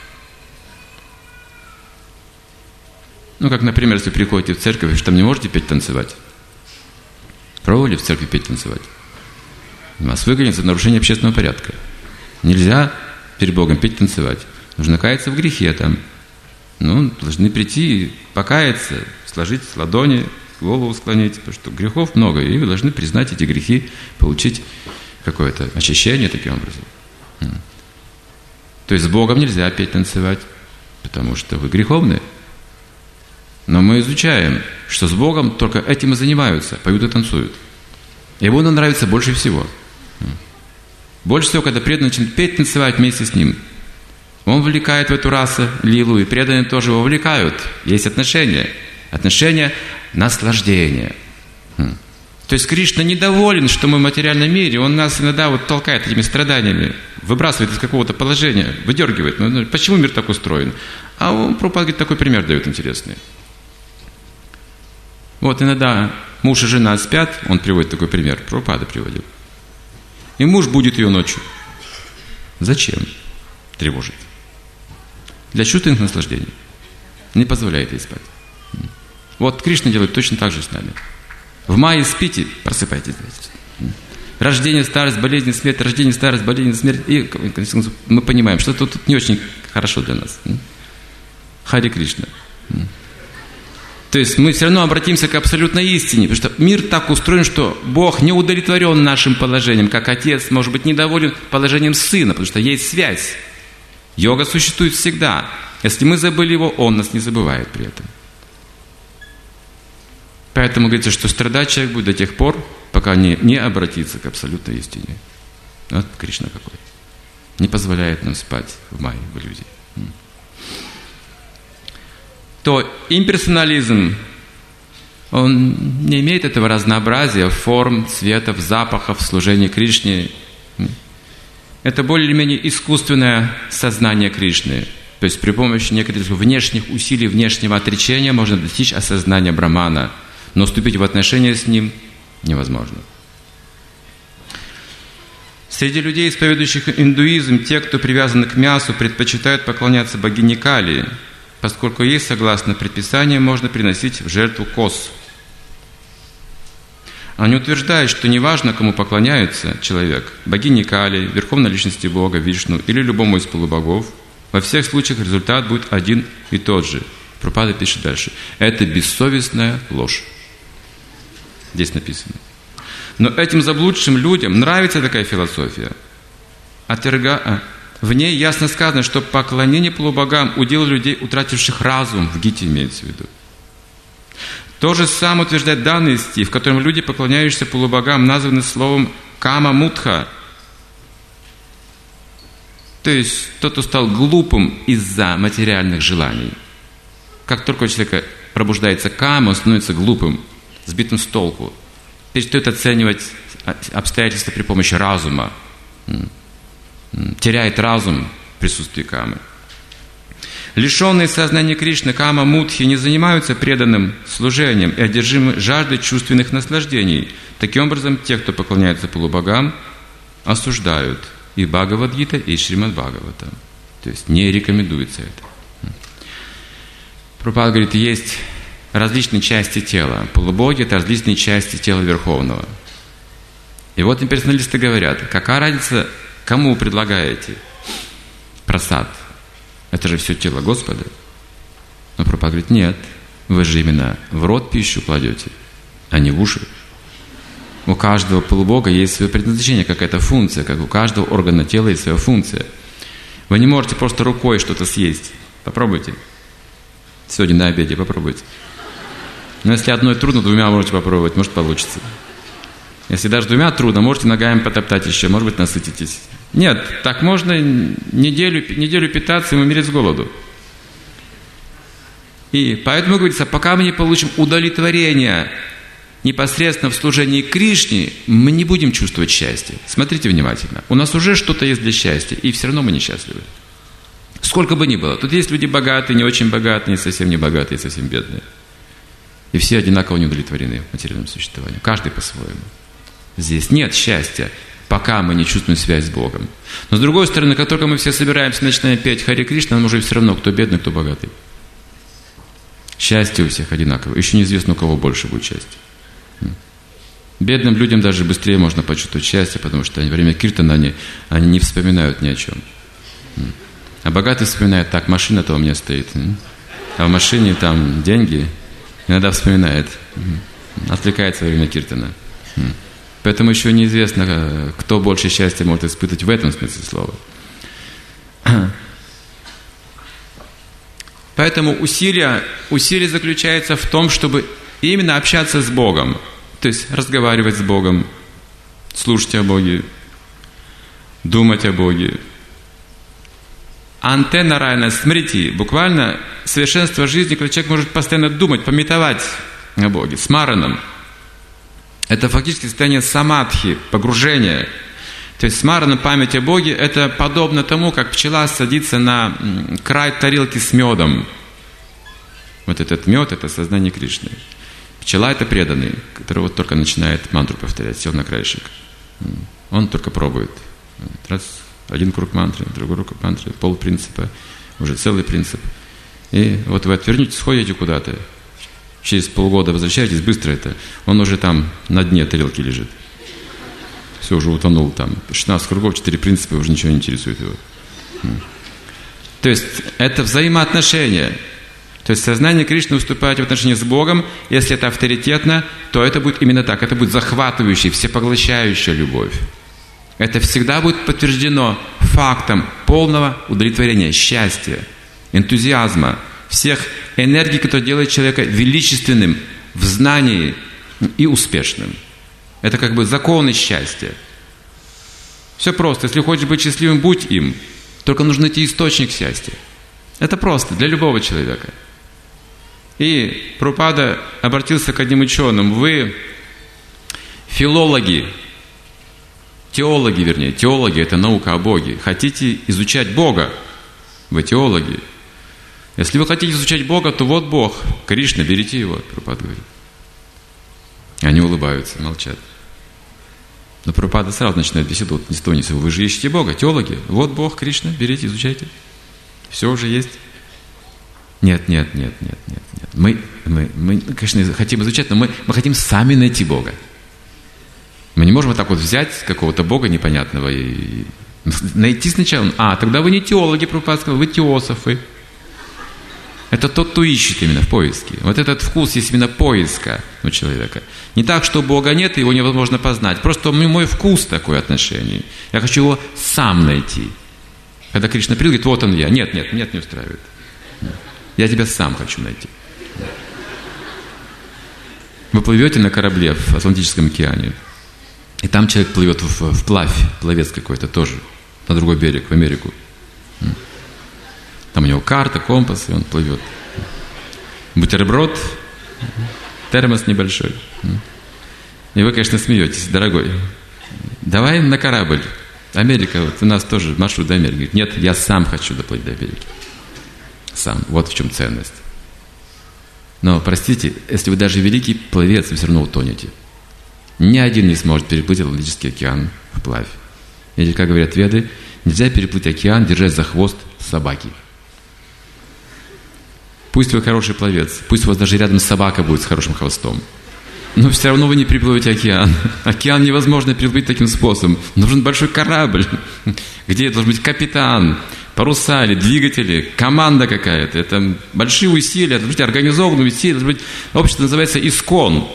Ну, как, например, если вы приходите в церковь, вы же там не можете петь, танцевать. Пробовали в церкви петь, танцевать? Вас выгонят за нарушение общественного порядка. Нельзя перед Богом петь, танцевать. Нужно каяться в грехе там. Ну, должны прийти, покаяться, сложить ладони, голову склонить, потому что грехов много, и вы должны признать эти грехи, получить какое-то очищение таким образом. То есть с Богом нельзя петь, танцевать, потому что вы греховны. Но мы изучаем, что с Богом только этим и занимаются, поют и танцуют. И Ему нравится больше всего. Больше всего, когда преданный начинает петь, танцевать вместе с Ним. Он вовлекает в эту расу лилу, и преданные тоже его вовлекают. Есть отношения. Отношения наслаждение. То есть Кришна недоволен, что мы в материальном мире, он нас иногда вот толкает этими страданиями, выбрасывает из какого-то положения, выдергивает. Ну, почему мир так устроен? А он, Прабхупада говорит, такой пример дает интересный. Вот иногда муж и жена спят, он приводит такой пример, Прабхупада приводил. И муж будет ее ночью. Зачем тревожить? Для чувственных наслаждений. Не позволяет ей спать. Вот Кришна делает точно так же с нами. В мае спите, просыпайтесь. Рождение, старость, болезнь, смерть, рождение, старость, болезнь, смерть. И мы понимаем, что это тут не очень хорошо для нас. Харе Кришна. То есть мы все равно обратимся к абсолютной истине, потому что мир так устроен, что Бог не удовлетворен нашим положением, как отец может быть недоволен положением сына, потому что есть связь. Йога существует всегда. Если мы забыли его, он нас не забывает при этом. Поэтому говорится, что страдать человек будет до тех пор, пока не, не обратится к абсолютной истине. Вот Кришна какой. Не позволяет нам спать в мае, в иллюзии. То имперсонализм, он не имеет этого разнообразия форм, цветов, запахов в служении Кришне. Это более-менее искусственное сознание Кришны. То есть при помощи некоторых внешних усилий, внешнего отречения можно достичь осознания Брахмана, но вступить в отношения с ним невозможно. Среди людей, исповедующих индуизм, те, кто привязаны к мясу, предпочитают поклоняться богине Кали, поскольку ей, согласно предписанию, можно приносить в жертву коз. Они утверждают, что неважно, кому поклоняется человек, богине Кали, верховной личности Бога, Вишну или любому из полубогов, во всех случаях результат будет один и тот же. Прабхупада пишет дальше. Это бессовестная ложь. Здесь написано. Но этим заблудшим людям нравится такая философия. Отверга... В ней ясно сказано, что поклонение полубогам удел людей, утративших разум, в Гите имеется в виду. То же самое утверждает данный стих, в котором люди, поклоняющиеся полубогам, названы словом кама-мудха. То есть тот, кто стал глупым из-за материальных желаний. Как только у человека пробуждается кама, он становится глупым, сбитым с толку. Перестает оценивать обстоятельства при помощи разума. Теряет разум в присутствии камы. Лишенные сознания Кришны, кама, мудхи не занимаются преданным служением и одержимы жаждой чувственных наслаждений. Таким образом, те, кто поклоняется полубогам, осуждают и Бхагавад-гита, и Шримад-Бхагавата. То есть не рекомендуется это. Прабхупада говорит, есть различные части тела. Полубоги – это различные части тела Верховного. И вот имперсоналисты говорят, какая разница, кому вы предлагаете прасад? Это же все тело Господа. Но Прабхупада говорит, нет, вы же именно в рот пищу кладете, а не в уши. У каждого полубога есть свое предназначение, какая-то функция, как у каждого органа тела есть своя функция. Вы не можете просто рукой что-то съесть. Попробуйте. Сегодня на обеде попробуйте. Но если одной трудно, двумя можете попробовать, может получится. Если даже двумя трудно, можете ногами потоптать еще, может быть, насытитесь. Нет, так можно неделю, неделю питаться и умереть с голоду. И поэтому говорится, пока мы не получим удовлетворение непосредственно в служении Кришне, мы не будем чувствовать счастье. Смотрите внимательно. У нас уже что-то есть для счастья, и все равно мы несчастливы. Сколько бы ни было. Тут есть люди богатые, не очень богатые, не совсем не богатые, совсем бедные. И все одинаково не удовлетворены в материальном существовании. Каждый по-своему. Здесь нет счастья, пока мы не чувствуем связь с Богом. Но с другой стороны, как только мы все собираемся и начинаем петь Харе Кришна, нам уже все равно, кто бедный, кто богатый. Счастье у всех одинаково. Еще неизвестно, у кого больше будет счастье. Бедным людям даже быстрее можно почувствовать счастье, потому что во время киртана они, они не вспоминают ни о чем. А богатый вспоминает, так, машина-то у меня стоит, а в машине там деньги, иногда вспоминает, отвлекается во время киртана. Поэтому еще неизвестно, кто больше счастья может испытывать в этом смысле слова. Поэтому усилие, усилие заключается в том, чтобы именно общаться с Богом. То есть разговаривать с Богом, слушать о Боге, думать о Боге. Антенна райна смрити. Буквально совершенство жизни, когда человек может постоянно думать, памятовать о Боге. Смаранам – это фактически состояние самадхи, погружения. То есть смарана, память о Боге, это подобно тому, как пчела садится на край тарелки с медом. Вот этот мед – это сознание Кришны. Пчела – это преданный, который вот только начинает мантру повторять, сел на краешек. Он только пробует. Раз, один круг мантры, другой круг мантры, пол принципа, уже целый принцип. И вот вы отвернетесь, сходите куда-то, через полгода возвращаетесь, быстро это, он уже там на дне тарелки лежит. Все, уже утонул там. шестнадцать кругов, четыре принципа, уже ничего не интересует его. То есть это взаимоотношения. То есть сознание Кришны выступает в отношении с Богом. Если это авторитетно, то это будет именно так. Это будет захватывающая, всепоглощающая любовь. Это всегда будет подтверждено фактом полного удовлетворения, счастья, энтузиазма, всех энергий, которые делают человека величественным в знании и успешным. Это как бы законы счастья. Все просто. Если хочешь быть счастливым, будь им. Только нужно найти источник счастья. Это просто для любого человека. И Прабхупада обратился к одним ученым. Вы филологи, теологи, вернее, теологи – это наука о Боге. Хотите изучать Бога? Вы теологи. Если вы хотите изучать Бога, то вот Бог. Кришна, берите его, Прабхупада говорит. Они улыбаются, молчат. Но Прабхупада сразу начинает беседу. Вот, ни с того, ни с сего. Вы же ищете Бога, теологи. Вот Бог, Кришна, берите, изучайте. Все уже есть. Нет, нет, нет, нет, нет, нет. Мы, мы, мы, конечно, хотим изучать, но мы, мы хотим сами найти Бога. Мы не можем вот так вот взять какого-то Бога непонятного и найти сначала. А, тогда вы не теологи, Прабхупада сказал, вы теософы. Это тот, кто ищет именно в поиске. Вот этот вкус есть именно поиска у человека. Не так, что Бога нет, и его невозможно познать. Просто мой вкус такой отношение. Я хочу его сам найти. Когда Кришна придет, говорит, вот он я. Нет, нет, нет, не устраивает. Я тебя сам хочу найти. Вы плывете на корабле в Атлантическом океане, и там человек плывет в, вплавь, пловец какой-то тоже, на другой берег, в Америку. Там у него карта, компас, и он плывет. Бутерброд, термос небольшой. И вы, конечно, смеетесь, дорогой. Давай на корабль. Америка, вот у нас тоже маршрут до Америки. Говорит, нет, я сам хочу доплыть до Америки. Сам. Вот в чем ценность. Но, простите, если вы даже великий пловец, вы все равно утонете. Ни один не сможет переплыть Атлантический океан вплавь. Или, как говорят веды, нельзя переплыть океан, держась за хвост собаки. Пусть вы хороший пловец, пусть у вас даже рядом собака будет с хорошим хвостом. Но все равно вы не переплывете океан. Океан невозможно переплыть таким способом. Нужен большой корабль, где должен быть капитан, паруса или двигатели, команда какая-то. Это большие усилия, должны быть организованные усилия, должно быть общество называется ИСКОН.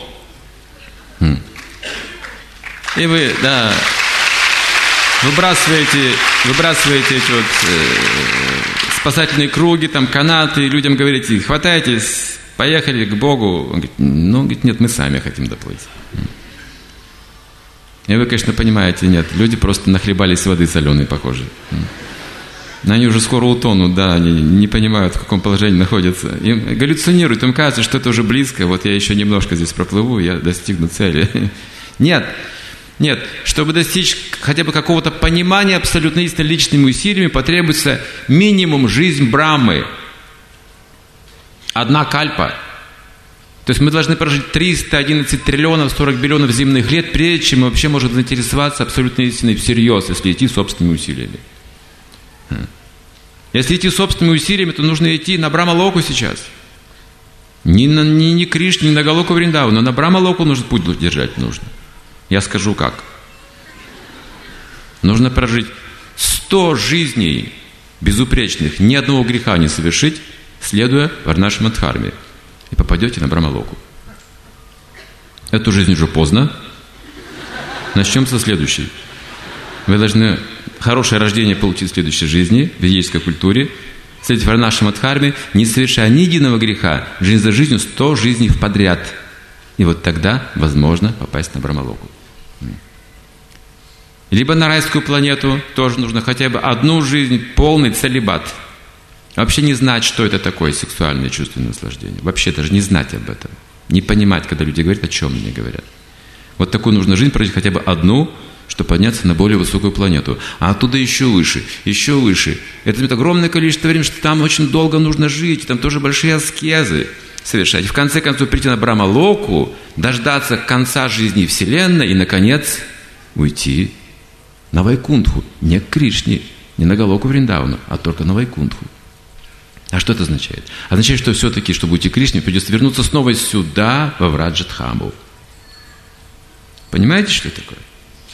И вы, да, выбрасываете, выбрасываете эти вот э, спасательные круги, там канаты, и людям говорите, хватайтесь, поехали к Богу. Он говорит, ну, говорит, нет, мы сами хотим доплыть. И вы, конечно, понимаете, нет, люди просто нахлебались воды соленой, похоже. Они уже скоро утонут, да, они не понимают, в каком положении находятся. Им галлюцинируют, им кажется, что это уже близко, вот я еще немножко здесь проплыву, я достигну цели. Нет, нет, чтобы достичь хотя бы какого-то понимания абсолютно истины личными усилиями, потребуется минимум жизнь Брахмы. Одна кальпа. То есть мы должны прожить триста одиннадцать триллионов сорок биллионов земных лет, прежде чем мы вообще можем заинтересоваться абсолютной истиной всерьез, если идти собственными усилиями. Если идти собственными усилиями, то нужно идти на Брахма-локу сейчас. Не на не, не Кришне, не на Галоку Вриндавану, но на Брахма-локу нужно путь держать нужно. Я скажу как. Нужно прожить сто жизней безупречных, ни одного греха не совершить, следуя Варнашрама Дхарме. И попадете на Брахма-локу. Эту жизнь уже поздно. Начнем со следующей. Вы должны хорошее рождение получить в следующей жизни, в ведической культуре, следовать Варнашрама Дхарме, не совершая ни единого греха, жизнь за жизнью, сто жизней в подряд. И вот тогда возможно попасть на Брахма-локу. Либо на райскую планету тоже нужно хотя бы одну жизнь, полный целибат. Вообще не знать, что это такое сексуальное чувственное наслаждение. Вообще даже не знать об этом. Не понимать, когда люди говорят, о чем они говорят. Вот такую нужно жизнь прожить, хотя бы одну, чтобы подняться на более высокую планету. А оттуда еще выше, еще выше. Это займет огромное количество времени, что там очень долго нужно жить, там тоже большие аскезы совершать. И в конце концов прийти на Брахма-локу, дождаться конца жизни Вселенной и, наконец, уйти на Вайкунтху. Не к Кришне, не на Галоку Вриндавану, а только на Вайкунтху. А что это означает? Означает, что все-таки, чтобы уйти к Кришне, придется вернуться снова сюда, во Враджадхаму. Понимаете, что это такое?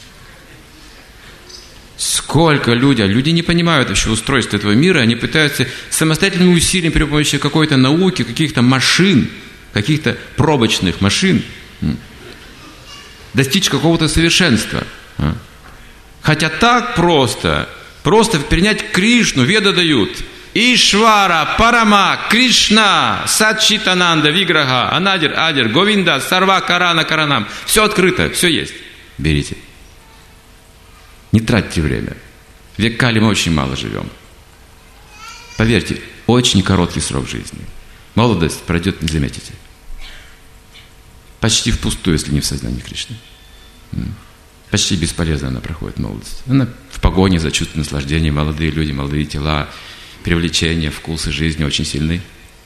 Сколько людей, люди не понимают вообще устройство этого мира, они пытаются самостоятельными усилиями при помощи какой-то науки, каких-то машин, каких-то пробочных машин достичь какого-то совершенства. Хотя так просто, просто принять Кришну, веды дают. Ишвара, Парама, Кришна, Сачитананда, Виграха, Анадир, Адир, Говинда, Сарва, Карана, Каранам. Все открыто, все есть. Берите. Не тратьте время. В век Кали мы очень мало живем. Поверьте, очень короткий срок жизни. Молодость пройдет, не заметите. Почти впустую, если не в сознании Кришны. Почти бесполезно она проходит, молодость. Она в погоне за чувством наслаждения. Молодые люди, молодые тела, привлечения, вкусы жизни очень сильны.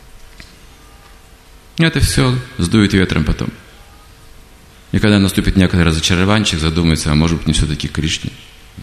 Это все сдует ветром потом. И когда наступит некоторый разочарованчик, задумается, а может быть не все-таки Кришне.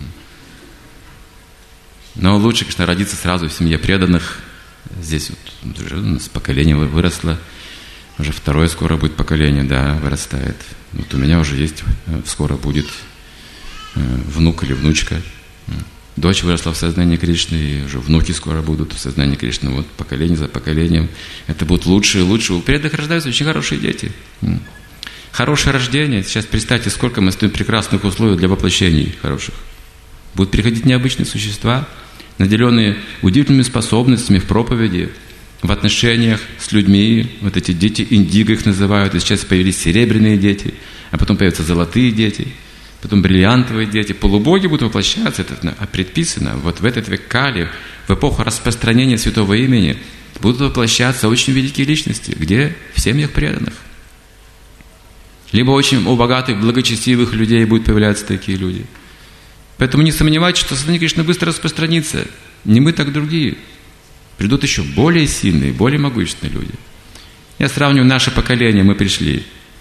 Но лучше, конечно, родиться сразу в семье преданных. Здесь вот уже у нас поколение выросло. Уже второе скоро будет поколение, да, вырастает. Вот у меня уже есть, скоро будет внук или внучка. Дочь выросла в сознании Кришны, и уже внуки скоро будут в сознании Кришны. Вот поколение за поколением. Это будут лучшие и лучшие. У преданных рождаются очень хорошие дети. Хорошее рождение. Сейчас представьте, сколько мы стоим прекрасных условий для воплощений хороших. Будут приходить необычные существа, наделенные удивительными способностями в проповеди, в отношениях с людьми. Вот эти дети индиго их называют. И сейчас появились серебряные дети, а потом появятся золотые дети, потом бриллиантовые дети. Полубоги будут воплощаться, это предписано. Вот в этот век Кали, в эпоху распространения святого имени, будут воплощаться очень великие личности, где в семьях преданных. Либо очень у богатых, благочестивых людей будут появляться такие люди. Поэтому не сомневайтесь, что сознание Кришны быстро распространится. Не мы, так другие. Придут еще более сильные, более могущественные люди. Я сравниваю наше поколение, мы пришли.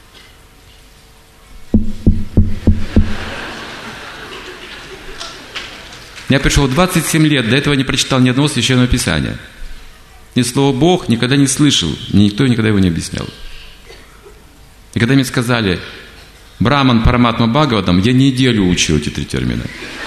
Я пришел в двадцать семь лет, до этого не прочитал ни одного священного писания. Ни слова «Бог» никогда не слышал, никто никогда его не объяснял. И когда мне сказали «Браман, Параматма, Бхагаватам», я неделю учил эти три термина.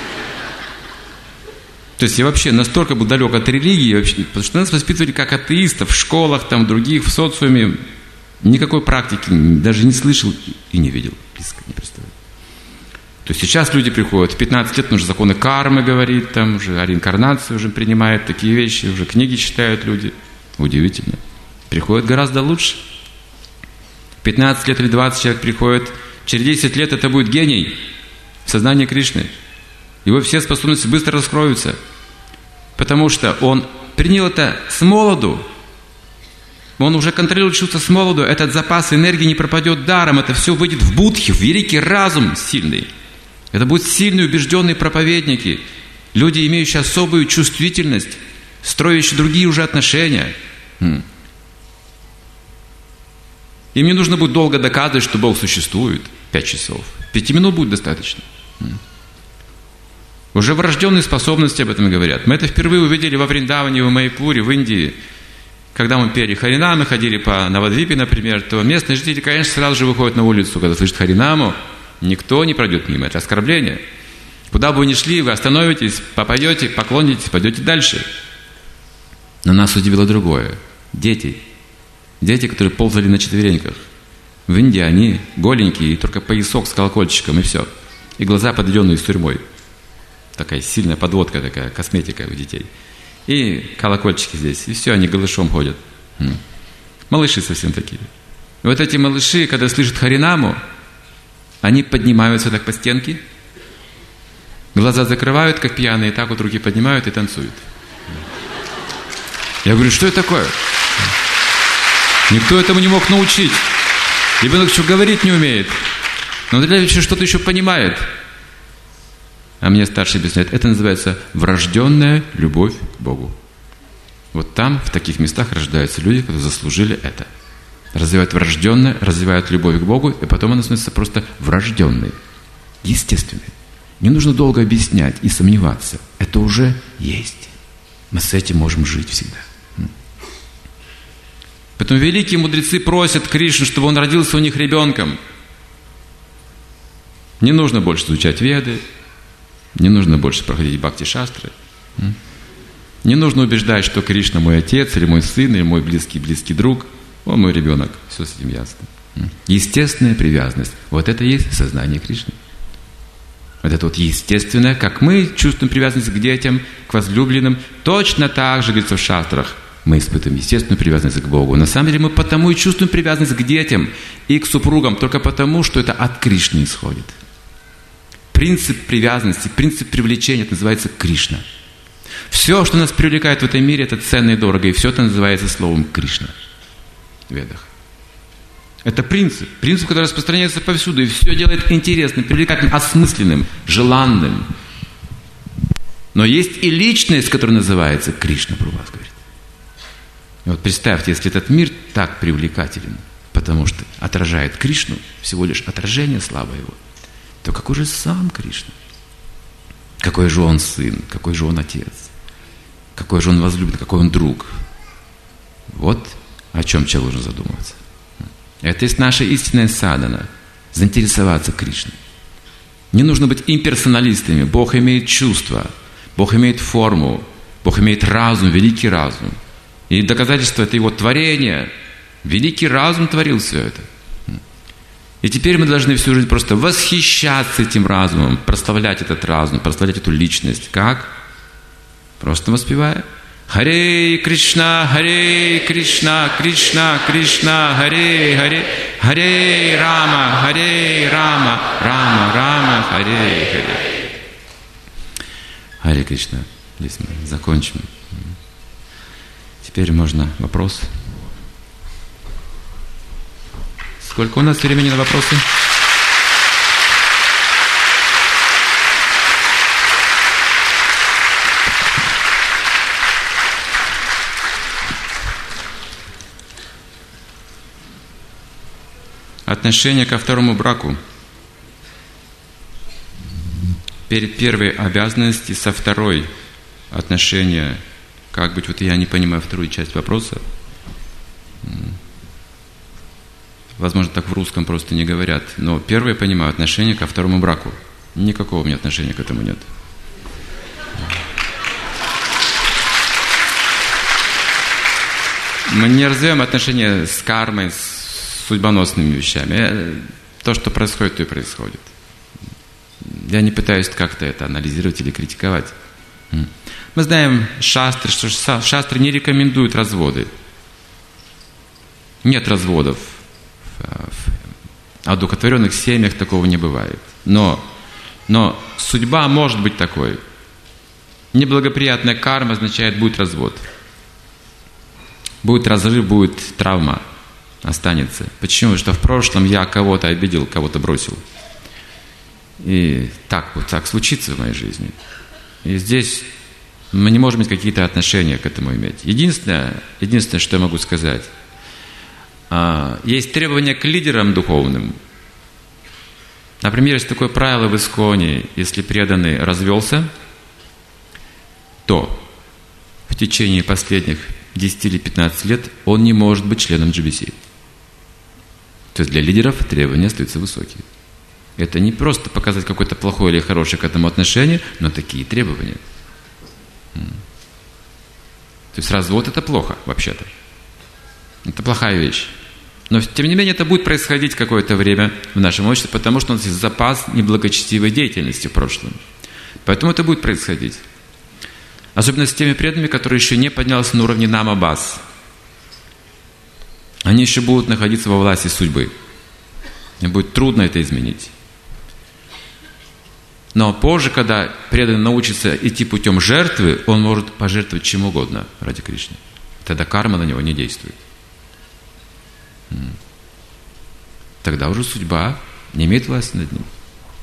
То есть я вообще настолько был далек от религии, вообще, потому что нас воспитывали как атеистов в школах, там, других, в социуме. Никакой практики даже не слышал и не видел. Близко не представляю. То есть сейчас люди приходят, в пятнадцать лет, он уже законы кармы говорит, там уже о реинкарнации уже принимает, такие вещи, уже книги читают люди. Удивительно. Приходят гораздо лучше. пятнадцать лет или двадцать человек приходит, через десять лет это будет гений в сознании Кришны. Его все способности быстро раскроются, потому что он принял это с молоду. Он уже контролирует чувства с молоду. Этот запас энергии не пропадет даром. Это все выйдет в будхи, в великий разум сильный. Это будут сильные, убежденные проповедники, люди, имеющие особую чувствительность, строящие другие уже отношения. Им не нужно будет долго доказывать, что Бог существует. Пять часов. Пяти минут будет достаточно. Уже врожденные способности об этом говорят. Мы это впервые увидели во Вриндаване, в Майяпуре, в Индии. Когда мы пели Харинамы, ходили по Навадвипе, например, то местные жители, конечно, сразу же выходят на улицу, когда слышат Харинаму. Никто не пройдет мимо. Это оскорбление. Куда бы вы ни шли, вы остановитесь, попадете, поклонитесь, пойдете дальше. Но нас удивило другое. Дети. Дети, которые ползали на четвереньках. В Индии они голенькие, только поясок с колокольчиком, и все. И глаза подведенные с тюрьмой. Такая сильная подводка, такая косметика у детей. И колокольчики здесь. И все, они голышом ходят. Малыши совсем такие. И вот эти малыши, когда слышат Харинаму, они поднимаются так по стенке, глаза закрывают, как пьяные, так вот руки поднимают и танцуют. Я говорю, что это такое? Никто этому не мог научить. Ребенок еще говорить не умеет, но для этого что-то еще понимает. А мне старший объясняет, это называется врожденная любовь к Богу. Вот там, в таких местах рождаются люди, которые заслужили это. Развивают врожденное, развивают любовь к Богу, и потом она становится просто врожденной, естественной. Не нужно долго объяснять и сомневаться. Это уже есть. Мы с этим можем жить всегда. Поэтому великие мудрецы просят Кришну, чтобы он родился у них ребенком. Не нужно больше изучать Веды, не нужно больше проходить бхакти-шастры. Не нужно убеждать, что Кришна мой отец, или мой сын, или мой близкий-близкий друг. Он мой ребенок. Все с этим ясно. Естественная привязанность. Вот это и есть сознание Кришны. Вот это вот естественное, как мы чувствуем привязанность к детям, к возлюбленным, точно так же, говорится в шастрах, мы испытываем естественную привязанность к Богу. На самом деле мы потому и чувствуем привязанность к детям и к супругам, только потому, что это от Кришны исходит. Принцип привязанности, принцип привлечения, это называется Кришна. Все, что нас привлекает в этом мире, это ценно и дорого, и все это называется словом Кришна в Ведах. Это принцип, принцип, который распространяется повсюду, и все делает интересным, привлекательным, осмысленным, желанным. Но есть и личность, которая называется Кришна, про вас говорит. И вот представьте, если этот мир так привлекателен, потому что отражает Кришну, всего лишь отражение славы Его, то какой же сам Кришна? Какой же он сын, какой же он отец, какой же он возлюбленный, какой он друг. Вот о чем человек должен задумываться. Это есть наша истинная садхана. Заинтересоваться Кришной. Не нужно быть имперсоналистами. Бог имеет чувства, Бог имеет форму, Бог имеет разум, великий разум. И доказательство — это Его творение. Великий разум творил все это. И теперь мы должны всю жизнь просто восхищаться этим разумом, прославлять этот разум, прославлять эту личность. Как? Просто воспевая. Харе Кришна, Харе Кришна, Кришна, Кришна, Харе, Харе, Харе Рама, Харе Рама, Рама, Рама, Харе, Харе. Харе Кришна. Здесь мы закончим. Теперь можно вопрос. Сколько у нас времени на вопросы? Отношение ко второму браку. Перед первой обязанностью со второй отношения. Как быть, вот я не понимаю вторую часть вопроса. Возможно, так в русском просто не говорят. Но первое, я понимаю, отношение ко второму браку. Никакого у меня отношения к этому нет. Мы не развиваем отношения с кармой, с судьбоносными вещами. То, что происходит, то и происходит. Я не пытаюсь как-то это анализировать или критиковать. Мы знаем шастры, что шастры не рекомендуют разводы. Нет разводов. В одухотворенных семьях такого не бывает. Но, но судьба может быть такой. Неблагоприятная карма означает, будет развод. Будет разрыв, будет травма. Останется. Почему? Что в прошлом я кого-то обидел, кого-то бросил. И так вот так случится в моей жизни. И здесь мы не можем какие-то отношения к этому иметь. Единственное, единственное, что я могу сказать, есть требования к лидерам духовным. Например, есть такое правило в Исконе: если преданный развелся, то в течение последних десяти или пятнадцати лет он не может быть членом джи би си. То есть для лидеров требования остаются высокие. Это не просто показать какое-то плохое или хорошее к этому отношение, но такие требования. То есть развод — это плохо, вообще-то. Это плохая вещь. Но, тем не менее, это будет происходить какое-то время в нашем обществе, потому что у нас есть запас неблагочестивой деятельности в прошлом. Поэтому это будет происходить. Особенно с теми преданными, которые еще не поднялись на уровне намабас. Они еще будут находиться во власти судьбы. И будет трудно это изменить. Но позже, когда преданный научится идти путем жертвы, он может пожертвовать чем угодно ради Кришны. Тогда карма на него не действует. тогда уже судьба не имеет власти над ним.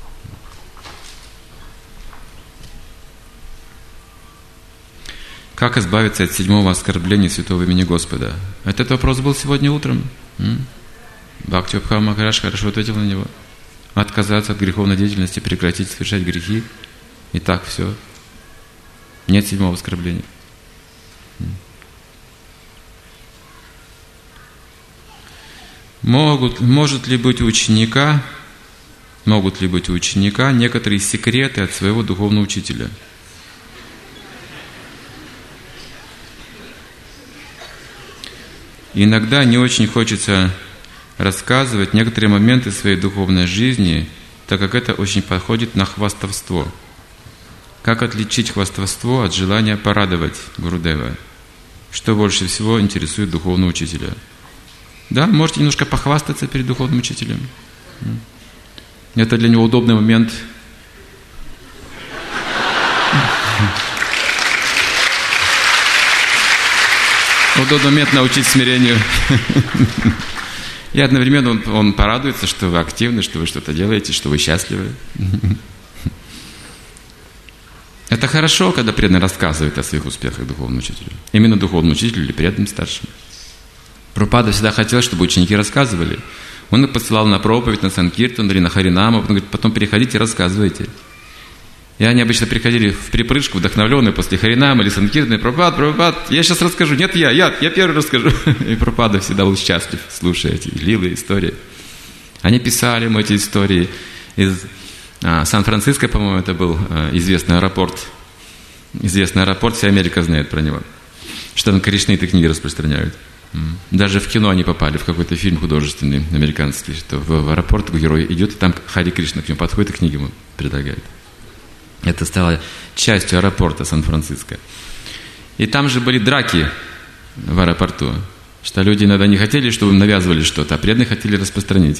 Как избавиться от седьмого оскорбления святого имени Господа? Этот вопрос был сегодня утром. Бхактивидхана Махарадж хорошо ответил на него. Отказаться от греховной деятельности, прекратить совершать грехи. И так все. Нет седьмого оскорбления. Могут, может ли быть у ученика, могут ли быть у ученика некоторые секреты от своего духовного учителя? Иногда не очень хочется рассказывать некоторые моменты своей духовной жизни, так как это очень подходит на хвастовство. Как отличить хвастовство от желания порадовать Гурудева? Что больше всего интересует духовного учителя? Да, можете немножко похвастаться перед духовным учителем. Это для него удобный момент. Удобный момент научить смирению. И одновременно он, он порадуется, что вы активны, что вы что-то делаете, что вы счастливы. Это хорошо, когда преданный рассказывает о своих успехах духовному учителю. Именно духовному учителю или преданным старшим. Прабхупада всегда хотел, чтобы ученики рассказывали. Он их посылал на проповедь, на санкиртан или на харинаму. Он говорит, потом переходите и рассказывайте. И они обычно приходили в припрыжку, вдохновленные после харинама или санкиртана. И Прабхупад, Прабхупад, я сейчас расскажу. Нет, я, я, я первый расскажу. И Прабхупада всегда был счастлив, слушая эти лилы, истории. Они писали ему эти истории. Из а, Сан-Франциско, по-моему, это был а, известный аэропорт. Известный аэропорт, вся Америка знает про него. Что там Кришны эти книги распространяют. Даже в кино они попали, в какой-то фильм художественный, американский, что в аэропорт герой идет, и там Хари Кришна к нему подходит и книги ему предлагает. Это стало частью аэропорта Сан-Франциско. И там же были драки в аэропорту, что люди иногда не хотели, чтобы им навязывали что-то, а преданные хотели распространить.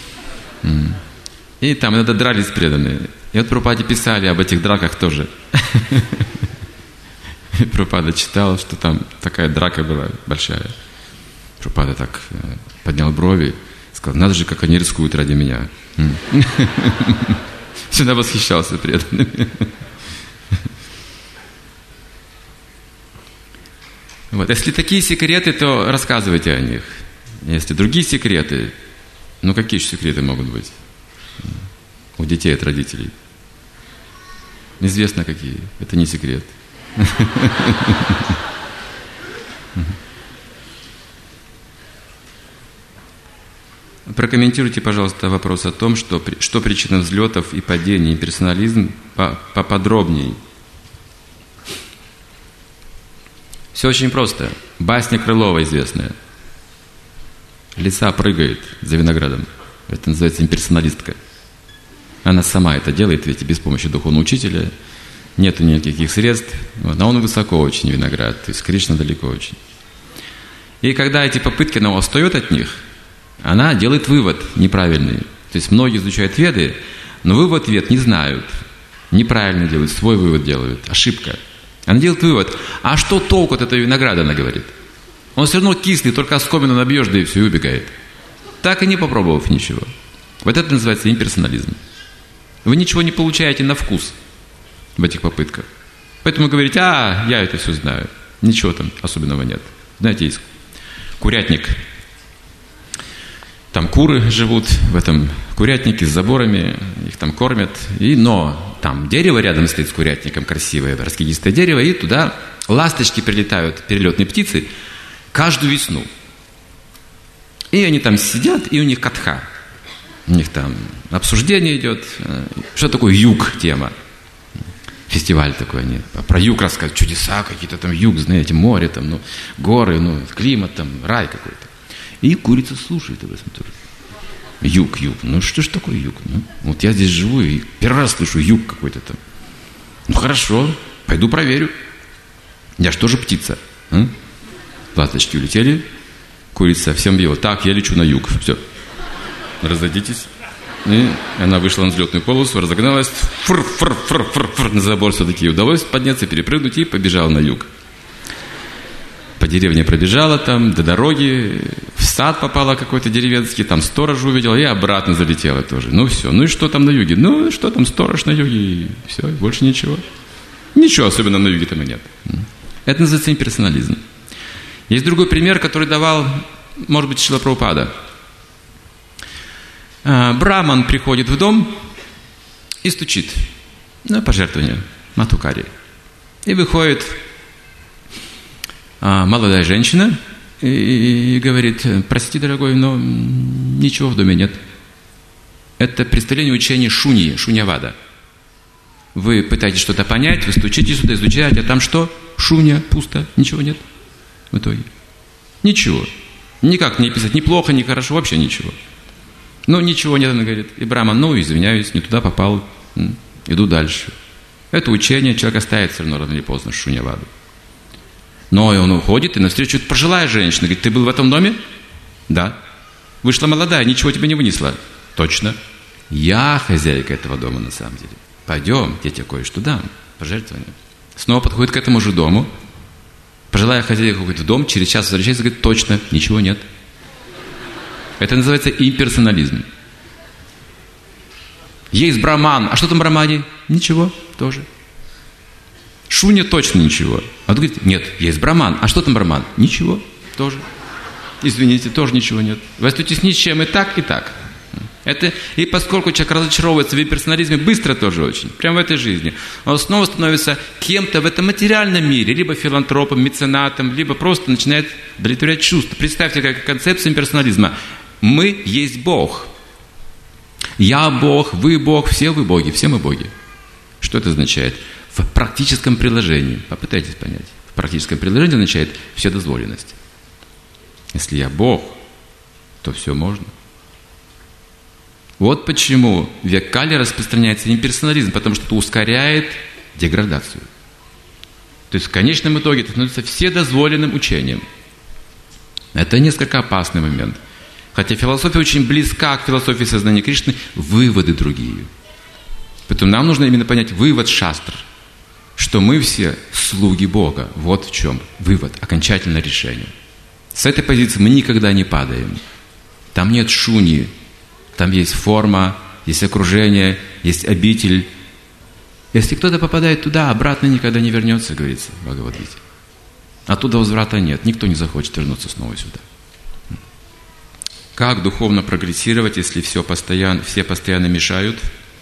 И там иногда дрались преданные. И вот Прабхупаде писали об этих драках тоже. Прабхупада читал, что там такая драка была большая. Прабхупада так поднял брови, сказал, надо же, как они рискуют ради меня. Всегда восхищался преданными. Вот. Если такие секреты, то рассказывайте о них. Если другие секреты, ну какие же секреты могут быть у детей от родителей? Известно какие, это не секрет. Прокомментируйте, пожалуйста, вопрос о том, что, что причина взлетов и падений, персонализм поподробнее. Все очень просто. Басня Крылова известная. Лиса прыгает за виноградом. Это называется имперсоналистка. Она сама это делает, ведь без помощи духовного учителя. Нету никаких средств. Вот. Но он высоко очень, виноград. То есть Кришна далеко очень. И когда эти попытки, она устает от них, она делает вывод неправильный. То есть многие изучают веды, но вывод вед не знают. Неправильно делают, свой вывод делают. Ошибка. Она делает вывод. А что толку от этого винограда, она говорит? Он все равно кислый, только оскомину набьешь, да и все, и убегает. Так и не попробовав ничего. Вот это называется имперсонализм. Вы ничего не получаете на вкус в этих попытках. Поэтому говорите, а, я это все знаю. Ничего там особенного нет. Знаете, есть курятник. Там куры живут в этом курятнике с заборами, их там кормят. И, но там дерево рядом стоит с курятником, красивое, раскидистое дерево, и туда ласточки прилетают, перелетные птицы, каждую весну. И они там сидят, и у них катха. У них там обсуждение идет. Что такое юг тема? Фестиваль такой они. Про юг рассказывают, чудеса какие-то там, юг, знаете, море там, ну, горы, ну, климат там, рай какой-то. И курица слушает об этом тоже. Юг, юг. Ну что ж такое юг? Ну, вот я здесь живу и первый раз слышу юг какой-то там. Ну хорошо, пойду проверю. Я ж тоже птица. А? Ласточки улетели, курица всем била. Так, я лечу на юг. Все. Разойдитесь. И она вышла на взлетную полосу, разогналась. Фр, фр, фр, фр, фр, на забор все-таки удалось подняться, перепрыгнуть и побежала на юг. По деревне пробежала там, до дороги, в сад попала какой-то деревенский, там сторож увидела и обратно залетела тоже. Ну все, ну и что там на юге? Ну что там сторож на юге? И все, и больше ничего. Ничего особенно на юге там и нет. Это называется имперсонализм. Есть другой пример, который давал, может быть, Шрила Прабхупада. Браман приходит в дом и стучит на пожертвование Матхукари. И выходит а, молодая женщина и, и говорит: прости, дорогой, но ничего в доме нет. Это представление учения Шуньи, Шуньявада. Вы пытаетесь что-то понять, вы стучите сюда, изучаете, а там что? Шунья, пусто, ничего нет в итоге. Ничего. Никак не писать, ни плохо, ни хорошо, вообще ничего. Ну, ничего нет, она говорит. И Браман: ну, извиняюсь, не туда попал, иду дальше. Это учение человек оставит все равно рано или поздно Шуньяваду. Но он уходит, и навстречу пожилая женщина говорит: ты был в этом доме? Да. Вышла молодая, ничего тебе не вынесла. Точно. Я хозяйка этого дома на самом деле. Пойдем, я тебе кое-что дам, пожертвование. Снова подходит к этому же дому. Пожилая хозяйка уходит в дом, через час возвращается и говорит: точно, ничего нет. Это называется имперсонализм. Есть браман. А что там в брамане? Ничего тоже. Шунья точно ничего. А он говорит: нет, есть браман. А что там браман? Ничего тоже. Извините, тоже ничего нет. Вы остаетесь ни с чем и так, и так. Это, и поскольку человек разочаровывается в имперсонализме быстро тоже очень, прямо в этой жизни, он снова становится кем-то в этом материальном мире, либо филантропом, меценатом, либо просто начинает удовлетворять чувства. Представьте, как концепция имперсонализма. Мы есть Бог. Я Бог, вы Бог, все вы боги, все мы боги. Что это означает? В практическом приложении, попытайтесь понять, в практическом приложении означает вседозволенность. Если я Бог, то все можно. Вот почему в век Кали распространяется имперсонализм, потому что это ускоряет деградацию. То есть в конечном итоге это становится вседозволенным учением. Это несколько опасный момент. Хотя философия очень близка к философии сознания Кришны, выводы другие. Поэтому нам нужно именно понять вывод шастр, что мы все слуги Бога. Вот в чем вывод, окончательное решение. С этой позиции мы никогда не падаем. Там нет шуньи. Там есть форма, есть окружение, есть обитель. Если кто-то попадает туда, обратно никогда не вернется, говорится в Бхагавад-гите. Оттуда возврата нет. Никто не захочет вернуться снова сюда. Как духовно прогрессировать, если все постоянно, все постоянно мешают?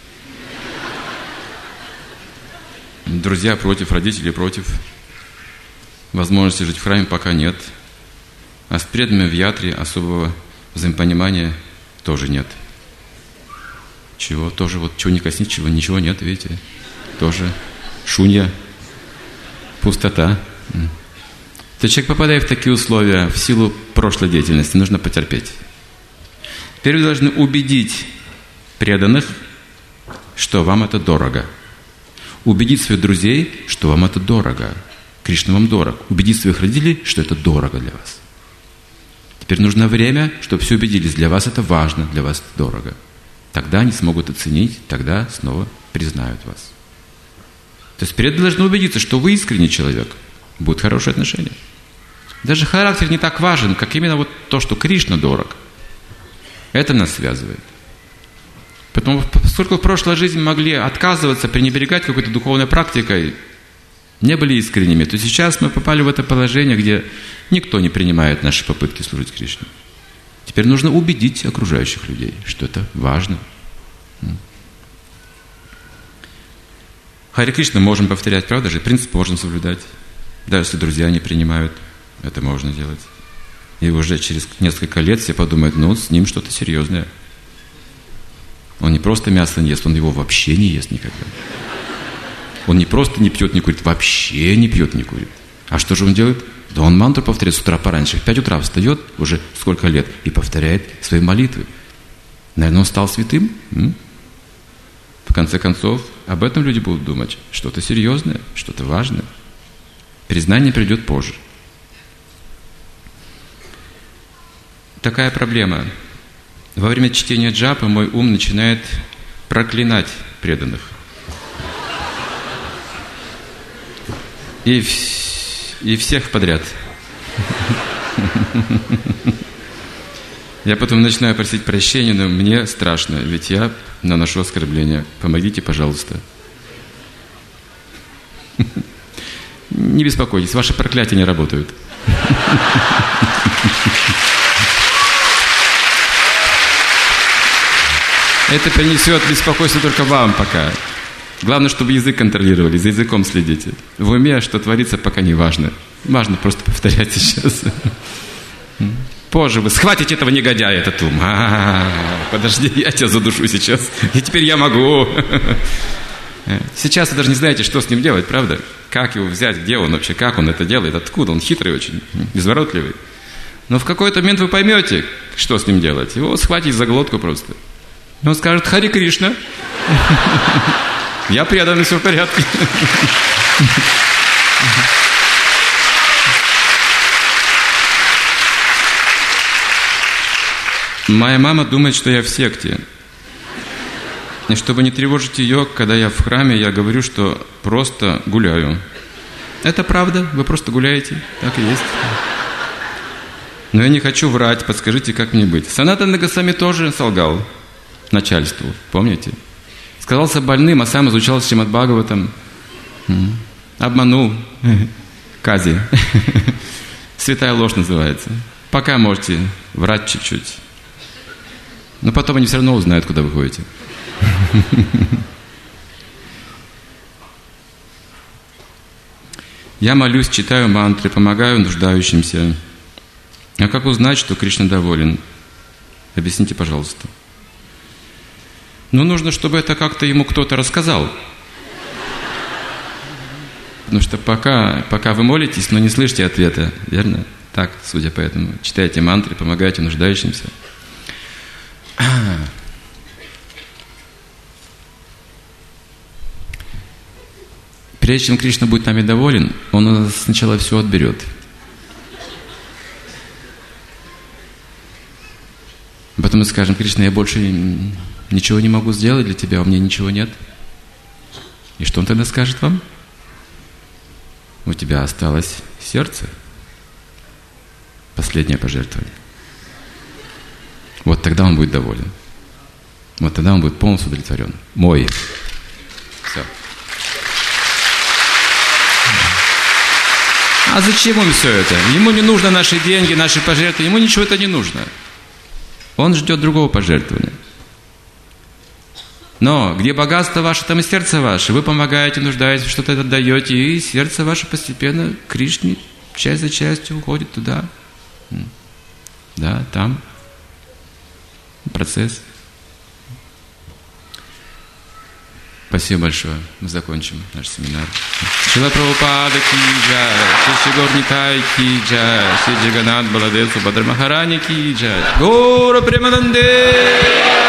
Друзья против, родители против. Возможности жить в храме пока нет. А с преданными в ятре особого взаимопонимания тоже нет. Чего? Тоже вот чего не коснись, чего ничего нет, видите? Тоже шунья, пустота. То человек, попадая в такие условия в силу прошлой деятельности, нужно потерпеть. Теперь вы должны убедить преданных, что вам это дорого. Убедить своих друзей, что вам это дорого. Кришна вам дорог. Убедить своих родителей, что это дорого для вас. Теперь нужно время, чтобы все убедились. Для вас это важно, для вас это дорого. Тогда они смогут оценить, тогда снова признают вас. То есть преданные должны убедиться, что вы искренний человек. Будут хорошие отношения. Даже характер не так важен, как именно вот то, что Кришна дорог. Это нас связывает. Поэтому, поскольку в прошлой жизни могли отказываться, пренебрегать какой-то духовной практикой, не были искренними, то сейчас мы попали в это положение, где никто не принимает наши попытки служить Кришне. Теперь нужно убедить окружающих людей, что это важно. Харе Кришна можем повторять, правда же? Принцип можем соблюдать. Даже если друзья не принимают, это можно делать. И уже через несколько лет все подумают: ну, с ним что-то серьезное. Он не просто мясо не ест, он его вообще не ест никогда. Он не просто не пьет, не курит, вообще не пьет, не курит. А что же он делает? Да он мантру повторяет с утра пораньше. В пять утра встает, уже сколько лет, и повторяет свои молитвы. Наверное, он стал святым? М? В конце концов, об этом люди будут думать. Что-то серьезное, что-то важное. Признание придет позже. Такая проблема. Во время чтения джапы мой ум начинает проклинать преданных. И, и всех подряд. Я потом начинаю просить прощения, но мне страшно, ведь я наношу оскорбление. Помогите, пожалуйста. Не беспокойтесь, ваши проклятия не работают. Это принесет беспокойство только вам пока. Главное, чтобы язык контролировали, за языком следите. В уме, что творится, пока не важно. Важно просто повторять сейчас. Позже вы схватите этого негодяя, этот ум. А-а-а, подожди, я тебя задушу сейчас. И теперь я могу. Сейчас вы даже не знаете, что с ним делать, правда? Как его взять, где он вообще, как он это делает, откуда он хитрый очень, изворотливый. Но в какой-то момент вы поймете, что с ним делать. Его схватите за глотку просто. И он скажет: Хари Кришна. Я предан, все в порядке. Моя мама думает, что я в секте. И чтобы не тревожить ее, когда я в храме, я говорю, что просто гуляю. Это правда, вы просто гуляете, так и есть. Но я не хочу врать, подскажите, как мне быть. Санатана Госвами тоже солгал начальству, помните? Сказался больным, а сам изучал Шримад Бхагаватам. Обманул Кази. Святая ложь называется. Пока можете врать чуть-чуть. Но потом они все равно узнают, куда вы ходите. Я молюсь, читаю мантры, помогаю нуждающимся. А как узнать, что Кришна доволен? Объясните, пожалуйста. Ну, нужно, чтобы это как-то ему кто-то рассказал. Потому что пока, пока вы молитесь, но не слышите ответа, верно? Так, судя по этому. Читайте мантры, помогаете нуждающимся. Прежде чем Кришна будет нами доволен, Он у нас сначала все отберет. Потом мы скажем: Кришна, я больше ничего не могу сделать для тебя, у меня ничего нет. И что Он тогда скажет вам? У тебя осталось сердце. Последнее пожертвование. Вот тогда Он будет доволен. Вот тогда Он будет полностью удовлетворен. Мой. Все. А зачем ему все это? Ему не нужно наши деньги, наши пожертвования. Ему ничего это не нужно. Он ждет другого пожертвования. Но где богатство ваше, там и сердце ваше. Вы помогаете, нуждаетесь, что-то это даете, и сердце ваше постепенно к Кришне часть за частью уходит туда. Да, там процесс. Спасибо большое. Мы закончим наш семинар. Шрила Прабхупада ки джай, Шри Гаур Нитай ки джай, Шри Джаганнат Баладев Субхадра Махарани ки джай. Гаура Премананде!